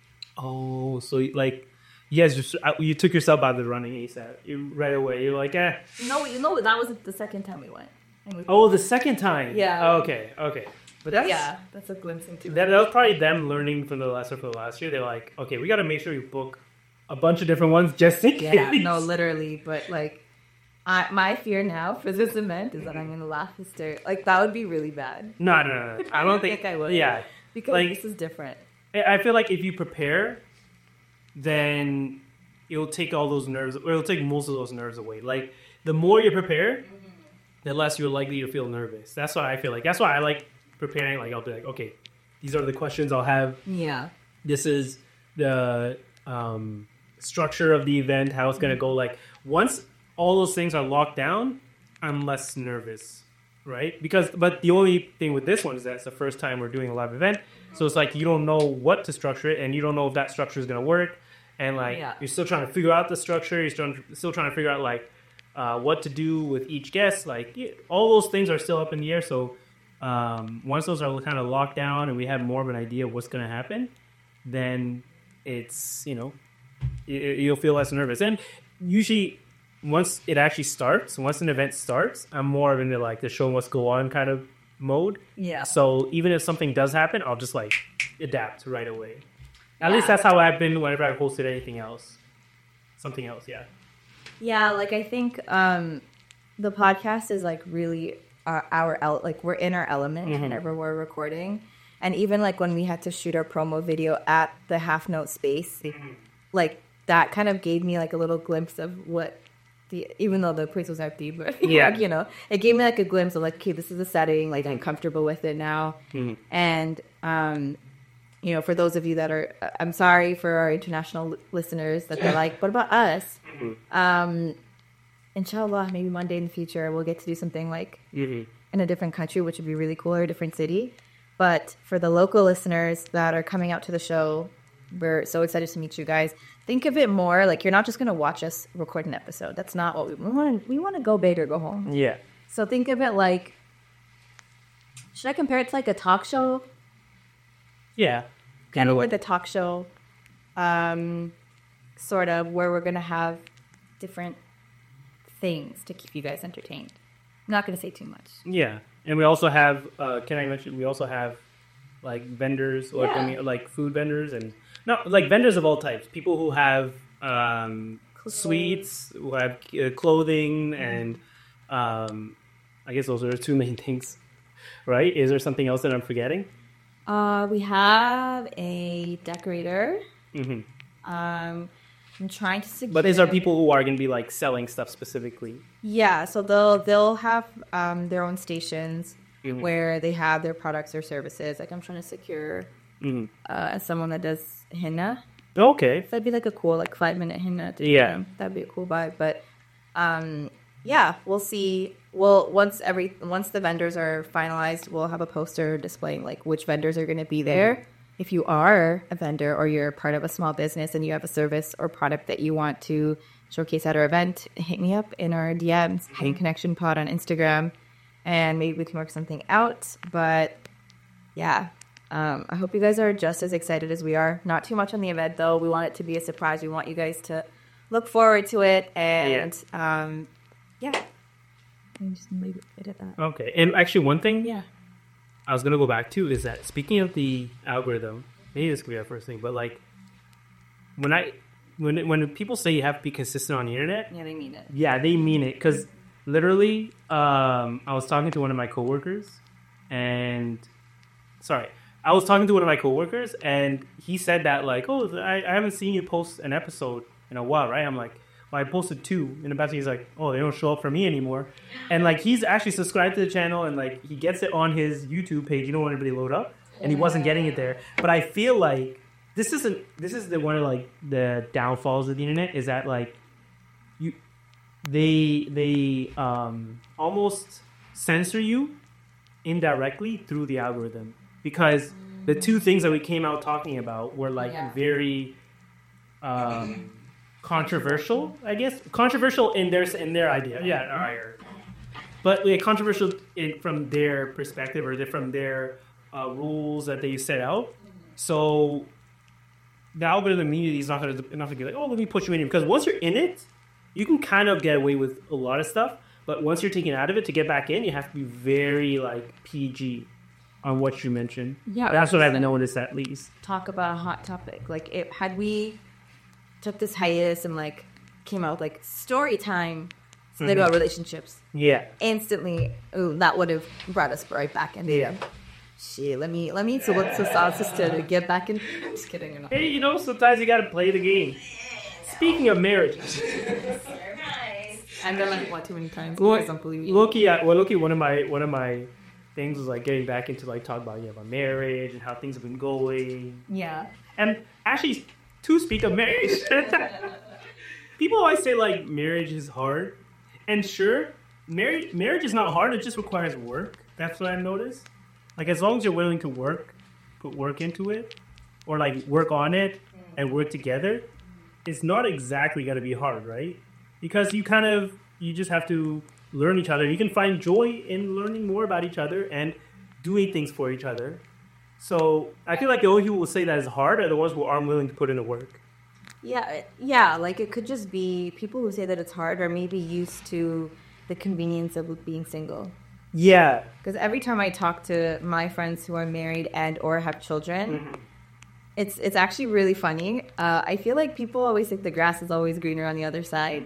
Oh, so like, you guys just uh, you took yourself out of the running ASAP. You right away. You're like, eh. No, you know that was the second time we went. And we, Oh, the second time. Yeah. Oh, okay. Okay. But that's yeah, that's a glimpse into. that, that was probably them learning from the lesson from last year. They're like, okay, we got to make sure we book a bunch of different ones just in case. Yeah, no, literally, but like, I my fear now for this event is that I'm gonna laugh hysterically. Like that would be really bad No, no, no. no. I don't think. think I would. Yeah. because Like- this is different. I I feel like if you prepare, then it'll take all those nerves, or it'll take most of those nerves away. Like the more you prepare, the less you're likely to feel nervous. That's why I feel like. That's why I like preparing. Like I'll be like, okay, these are the questions I'll have. Yeah, This is the um, structure of the event, how it's gonna go. Like once all those things are locked down, I'm less nervous, right? Because but the only thing with this one is that it's the first time we're doing a live event, so it's like you don't know what to structure it, and you don't know if that structure is gonna work, and like Yeah. you're still trying to figure out the structure. You're still still trying to figure out like uh, what to do with each guest. Like yeah, all those things are still up in the air. So um, once those are kind of locked down, and we have more of an idea of what's gonna happen, then it's you know you, you'll feel less nervous. And usually once it actually starts, once an event starts, I'm more into like the show must go on kind of mode. yeah. So even if something does happen, I'll just like adapt right away. At least Yeah. that's how I've been whenever I've hosted anything else. Something else, yeah. Yeah, like I think um, the podcast is like really our, our el- like we're in our element mm-hmm. whenever we're recording, and even like when we had to shoot our promo video at the Half Note space, mm-hmm. like that kind of gave me like a little glimpse of what the even though the place was empty, but yeah, like, you know, it gave me like a glimpse of like, okay, this is the setting, like I'm comfortable with it now, mm-hmm. and um. You know, for those of you that are, I'm sorry for our international listeners that they're like, what about us? Mm-hmm. Um, inshallah, maybe one day in the future we'll get to do something like mm-hmm. in a different country, which would be really cool, or a different city. But for the local listeners that are coming out to the show, we're so excited to meet you guys. Think of it more like you're not just going to watch us record an episode. That's not what we, we want. We want to go big or go home. Yeah. So think of it like, should I compare it to like a talk show? Yeah, kind of like the talk show, um, sort of where we're gonna have different things to keep you guys entertained. I'm not gonna say too much. Yeah, and we also have. Uh, can I mention? We also have like vendors, or yeah. like food vendors, and no, like vendors of all types. People who have um, sweets, who have uh, clothing, mm-hmm. and um, I guess those are the two main things, right? Is there something else that I'm forgetting? Uh, we have a decorator. Mm-hmm. Um, I'm trying to secure. But these are people who are going to be like selling stuff specifically. Yeah, so they'll they'll have um, their own stations mm-hmm. where they have their products or services. Like I'm trying to secure mm-hmm. uh, someone that does henna. Okay, so that'd be like a cool like five minute henna. To yeah, them. That'd be a cool vibe. But um, yeah, we'll see. Well, once every once the vendors are finalized, we'll have a poster displaying like which vendors are going to be there. Mm-hmm. If you are a vendor or you're part of a small business and you have a service or product that you want to showcase at our event, hit me up in our D Ms, mm-hmm. Hidden Connection Pod on Instagram, and maybe we can work something out. But yeah, um, I hope you guys are just as excited as we are. Not too much on the event though. We want it to be a surprise. We want you guys to look forward to it, and yeah. Um, yeah. Just leave it at that. Okay, and actually, one thing, yeah, I was gonna go back to is that speaking of the algorithm, maybe this could be our first thing, but like when I when when people say you have to be consistent on the internet, yeah, they mean it. Yeah, they mean it because literally, um, I was talking to one of my coworkers, and sorry, I was talking to one of my coworkers, and he said that like, oh, I, I haven't seen you post an episode in a while, right? I'm like. Well, I posted two, and the best he's like, oh, they don't show up for me anymore. And, like, he's actually subscribed to the channel, and, like, he gets it on his YouTube page. You don't want anybody to load up, and he wasn't getting it there. But I feel like this isn't, this is the one of, like, the downfalls of the internet is that, like, you, they, they um, almost censor you indirectly through the algorithm. Because the two things that we came out talking about were, like, yeah. very... Um, controversial, I guess. Controversial in their in their idea, yeah. All right. But yeah, controversial in, from their perspective or from their uh, rules that they set out. So the algorithm community is not going to not going to be like, oh, let me put you in here, because once you're in it, you can kind of get away with a lot of stuff. But once you're taken out of it, to get back in, you have to be very like P G on what you mentioned. Yeah, that's what I've noticed at least. Talk about a hot topic. Like, it, had we took this hiatus and like came out with, like story time something mm-hmm. about relationships, yeah, instantly, ooh, that would have brought us right back in. Yeah, shit. Let me let me to look to sauces to get back in. Just kidding. Hey, you know, sometimes you gotta play the game. Speaking of marriage, I've done like what too many times. Look, Loki, well, Loki, one of my one of my things was like getting back into like talking about yeah about marriage and how things have been going. Yeah, and actually. To speak of marriage, people always say like marriage is hard, and sure, marriage marriage is not hard. It just requires work. That's what I've noticed. Like as long as you're willing to work, put work into it, or like work on it and work together, it's not exactly going to be hard, right? Because you kind of you just have to learn each other. You can find joy in learning more about each other and doing things for each other. So I feel like the only people who will say that is hard are the ones who aren't willing to put in the work. Yeah, yeah. Like it could just be people who say that it's hard are maybe used to the convenience of being single. Yeah. Because every time I talk to my friends who are married and or have children, mm-hmm. it's it's actually really funny. Uh, I feel like people always think the grass is always greener on the other side. Mm-hmm.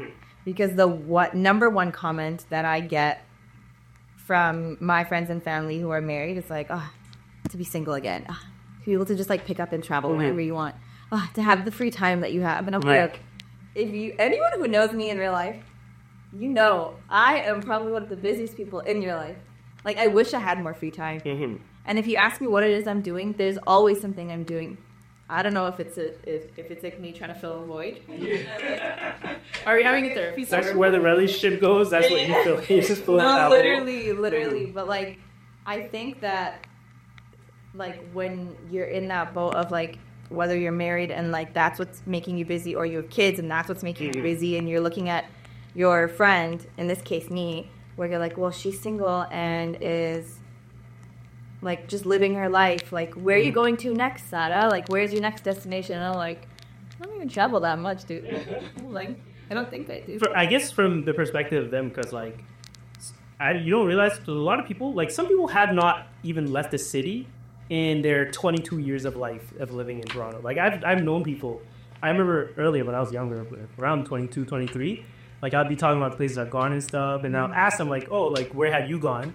because the what number one comment that I get from my friends and family who are married is like, oh, to be single again, oh, to be able to just like pick up and travel mm-hmm. wherever you want, oh, to have the free time that you have. And I'm right. like, if you anyone who knows me in real life, you know I am probably one of the busiest people in your life. Like, I wish I had more free time. Mm-hmm. And if you ask me what it is I'm doing, there's always something I'm doing. I don't know if it's a, if, if it's like me trying to fill a void. Are we having a therapy session? That's where the relationship goes. That's what you feel. You just feel no, literally, literally. But like, I think that like when you're in that boat of like whether you're married and like that's what's making you busy, or you have kids and that's what's making mm-hmm. you busy, and you're looking at your friend, in this case me, where you're like, well, she's single and is like just living her life. Like, where are you going to next, Sada? Like, where's your next destination? And I'm like, I don't even travel that much, dude. Like, I don't think I do. For, I guess from the perspective of them, because like, I, you don't realize a lot of people, like some people have not even left the city in their twenty-two years of life of living in Toronto. Like I've I've known people. I remember earlier when I was younger, around twenty-two, twenty-three, like I'd be talking about the places I've gone and stuff, and I'll ask them like, oh, like where have you gone?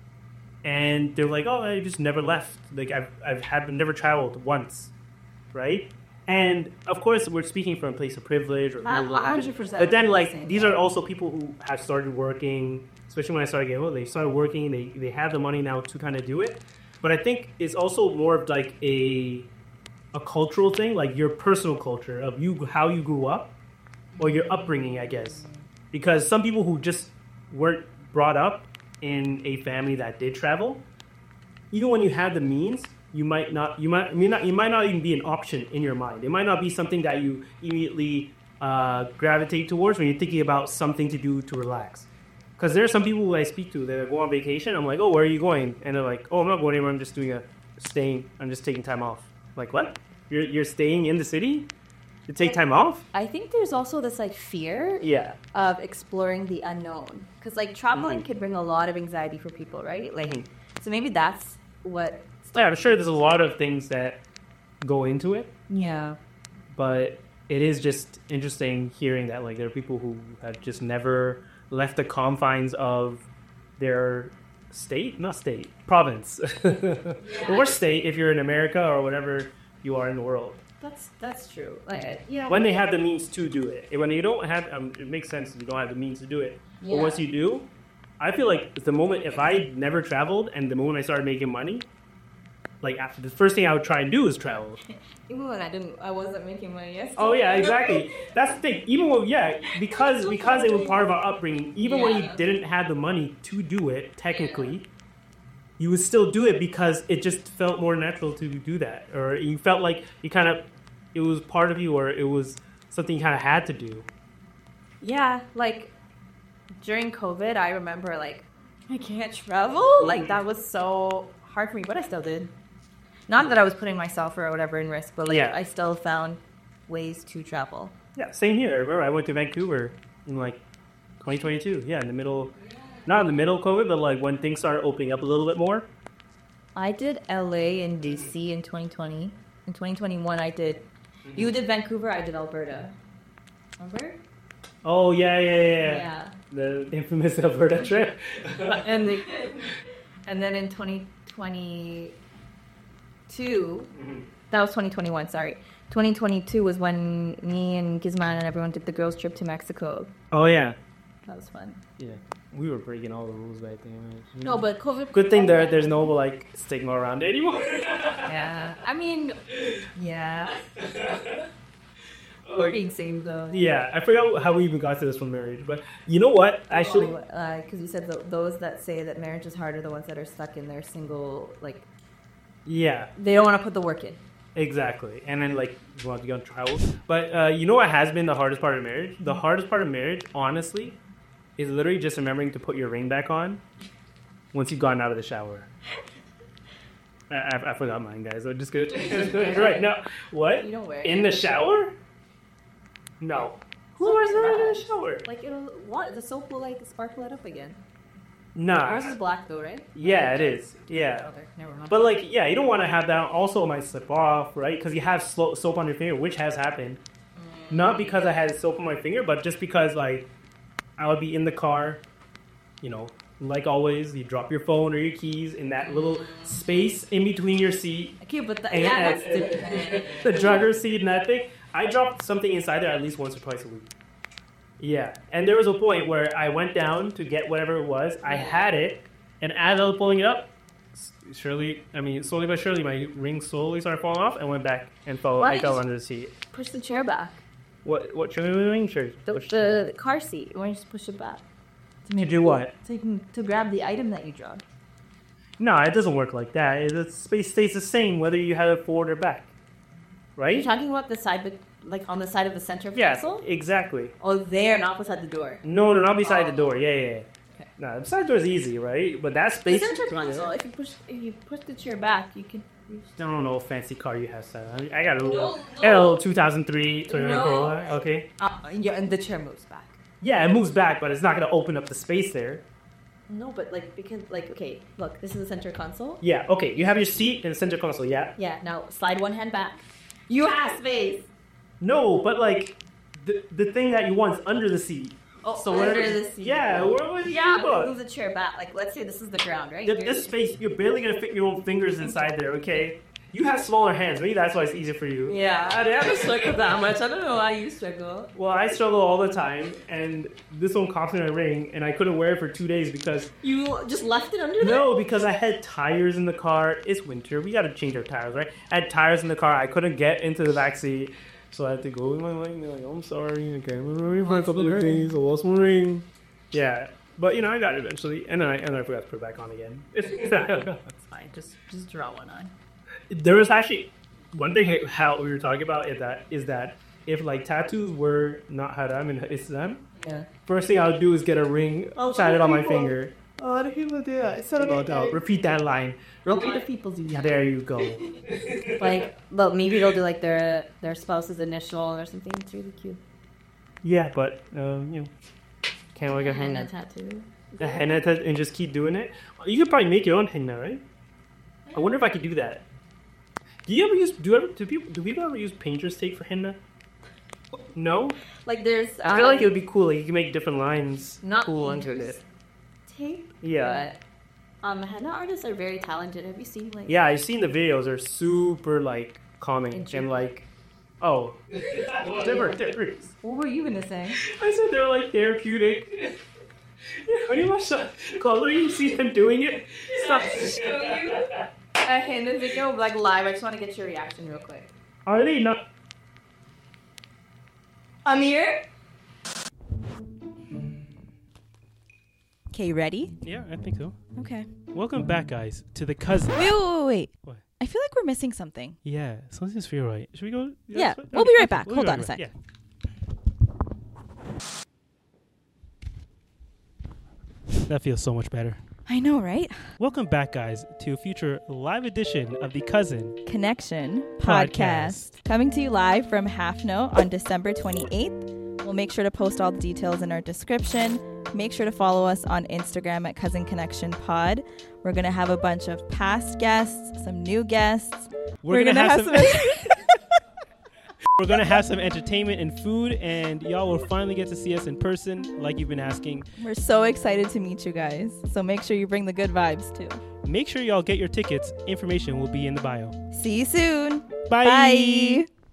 And they're like, oh, I just never left. Like I've I've had never traveled once, right? And of course, we're speaking from a place of privilege or one hundred percent. But then, like these are also people who have started working. Especially when I started getting old, they started working. They they have the money now to kind of do it. But I think it's also more of like a a cultural thing, like your personal culture of you, how you grew up, or your upbringing, I guess. Because some people who just weren't brought up in a family that did travel, even when you have the means, you might not, you might, you not, you might not even be an option in your mind. It might not be something that you immediately uh, gravitate towards when you're thinking about something to do to relax. Because there are some people who I speak to that go on vacation. I'm like, oh, where are you going? And they're like, oh, I'm not going anywhere. I'm just doing a staying. I'm just taking time off. I'm like, what? You're you're staying in the city to take time off? I think there's also this like fear yeah. of exploring the unknown. Because like traveling mm-hmm. can bring a lot of anxiety for people, right? Like, mm-hmm. so maybe that's what. Yeah, I'm sure there's a lot of things that go into it. Yeah. But it is just interesting hearing that like there are people who have just never left the confines of their state, not state, province, yeah. or state if you're in America or whatever you are in the world. That's that's true. Like, you know, when they have the means to do it. When you don't have, um, it makes sense if you don't have the means to do it. Yeah. But once you do, I feel like the moment, if I never traveled and the moment I started making money, like after the first thing I would try and do is travel. Even when I didn't, I wasn't making money yesterday. Oh yeah, exactly. That's the thing. Even when, yeah, because because it was part of our upbringing. Even yeah. when you didn't have the money to do it, technically, you would still do it because it just felt more natural to do that, or you felt like you kind of, it was part of you, or it was something you kind of had to do. Yeah, like during COVID, I remember like I can't travel. Like that was so hard for me, but I still did. Not that I was putting myself or whatever in risk, but like yeah. I still found ways to travel. Yeah, same here. I remember I went to Vancouver in like twenty twenty-two. Yeah, in the middle, not in the middle of COVID, but like when things started opening up a little bit more. I did L A and D C in twenty twenty. In twenty twenty-one, I did. You did Vancouver. I did Alberta. Remember? Oh yeah, yeah, yeah. Yeah. The infamous Alberta trip. and the, and then in twenty twenty. Two, mm-hmm. That was twenty twenty-one, sorry. twenty twenty-two was when me and Gizman and everyone did the girls' trip to Mexico. Oh, yeah. That was fun. Yeah. We were breaking all the rules back then. No, but COVID... Good thing there, there's no, like, stigma around it anymore. Yeah. I mean, yeah. We're being safe, though. Yeah. I forgot how we even got to this from marriage, but you know what? Actually... Because oh, uh, you said the, those that say that marriage is hard are the ones that are stuck in their single, like... Yeah. They don't want to put the work in. Exactly. And then, like, you want to go on travel. But uh, you know what has been the hardest part of marriage? The hardest part of marriage, honestly, is literally just remembering to put your ring back on once you've gotten out of the shower. I, I, I forgot mine, guys. I'm just going to... Right, no. What? You don't wear it. In the shower? No. Who wears it in the shower? Like, it'll... What? The soap will, like, sparkle it up again. Nah. Ours is black though, right? Yeah, it is. Yeah. Okay, never mind. But like, yeah, you don't want to have that. Also, it might slip off, right? Because you have soap on your finger, which has happened. Mm. Not because I had soap on my finger, but just because like I would be in the car, you know, like always, you drop your phone or your keys in that little space in between your seat. Okay, but the, And, yeah, and- that's different. the driver's seat and that thing. I dropped something inside there at least once or twice a week. Yeah, and there was a point where I went down to get whatever it was. I had it, and as I was pulling it up, s- surely, I mean, slowly but surely, my ring slowly started falling off and went back and fell. Why I did fell you- under the seat. Push the chair back. What? What should we be doing? Sure. The, Push- the car seat. Why don't you just push it back? to do what? So you can to grab the item that you dropped. No, it doesn't work like that. It- The space stays the same whether you have it forward or back, Are you right? talking about the side, but like on the side of the center of the Yeah, console? exactly. Oh, there, not beside the door. No, no, not beside Oh. the door. Yeah, yeah. yeah. Okay. No, beside the door is easy, right? But that The space. center console. If you push, if you push the chair back, you can. You I don't know what fancy car you have, son. I got a little L two thousand three Toyota No. Corolla. Okay. uh, yeah, and the chair moves back. Yeah, it moves back, but it's not gonna open up the space there. No, but like because like okay, look, this is the center console. Yeah. Okay. You have your seat and the center console. Yeah. Yeah. Now slide one hand back. You have space. No, but like the the thing that you want is under the seat. Oh, So under where- the seat. Yeah. Where was Yeah, but move the chair back. Like let's say this is the ground, right? Th- You're- This space, you're barely gonna fit your own fingers inside there. Okay. You have smaller hands. Maybe that's why it's easier for you. Yeah, I didn't struggle that much. I don't know why you struggle. Well, I struggle all the time, and this one cost me my ring, and I couldn't wear it for two days because You just left it under there? no, because I had tires in the car. It's winter. We gotta change our tires, right? I had tires in the car. I couldn't get into the back seat, so I had to go with my ring. They're like, "Oh, I'm sorry. Okay, I'm ready for a couple of days. I lost my ring." Yeah, but you know, I got it eventually, and then I and then I forgot to put it back on again. It's, It's fine. Just just draw one on. there was actually one thing how we were talking about is that is that if like tattoos were not haram in Islam, Yeah. first thing I would do is get a ring Oh, tatted on my people- finger. A lot of people do that. So no doubt. Repeat that line. Real lot of people do Yeah, that. there you go. Like, well, maybe they'll do like their their spouse's initial or something. It's really cute. Yeah, but um, you know, can't like a Henna henna. tattoo. A henna tat- and just keep doing it. You could probably make your own henna, right? I wonder if I could do that. Do you ever use do ever do people do people ever use painter's tape for henna? No. Like there's. I feel like it would be cool. Like you can make different lines Not cool into it. tape. Yeah. But, um, henna artists are very talented. Have you seen like? Yeah, I've seen the videos. They're super like calming Intriguing. and like, oh, different, different. What were you gonna say? I said they're like therapeutic. Yeah, when you watch the color, you see them doing it. Stop. A henna video like live. I just want to get your reaction real quick. Are they not? Amir. Okay, ready? Yeah, I think so. Okay. Welcome back, guys, to the cousin. Wait, wait, wait, wait. What? I feel like we're missing something. Yeah, something doesn't feel right. Should we go? Yeah, that's fine. we'll Okay, be right okay, back. we'll Hold be on a right sec. back. Yeah. That feels so much better. I know, right? Welcome back, guys, to a future live edition of the Cousin. Connection Podcast. podcast. Coming to you live from Half Note on December twenty-eighth. We'll make sure to post all the details in our description. Make sure to follow us on Instagram at Cousin Connection Pod. We're going to have a bunch of past guests, some new guests. We're, gonna, have, some. some We're gonna have some entertainment and food, and y'all will finally get to see us in person, like you've been asking. We're so excited to meet you guys. So make sure you bring the good vibes too. Make sure y'all get your tickets. Information will be in the bio. See you soon. Bye. Bye.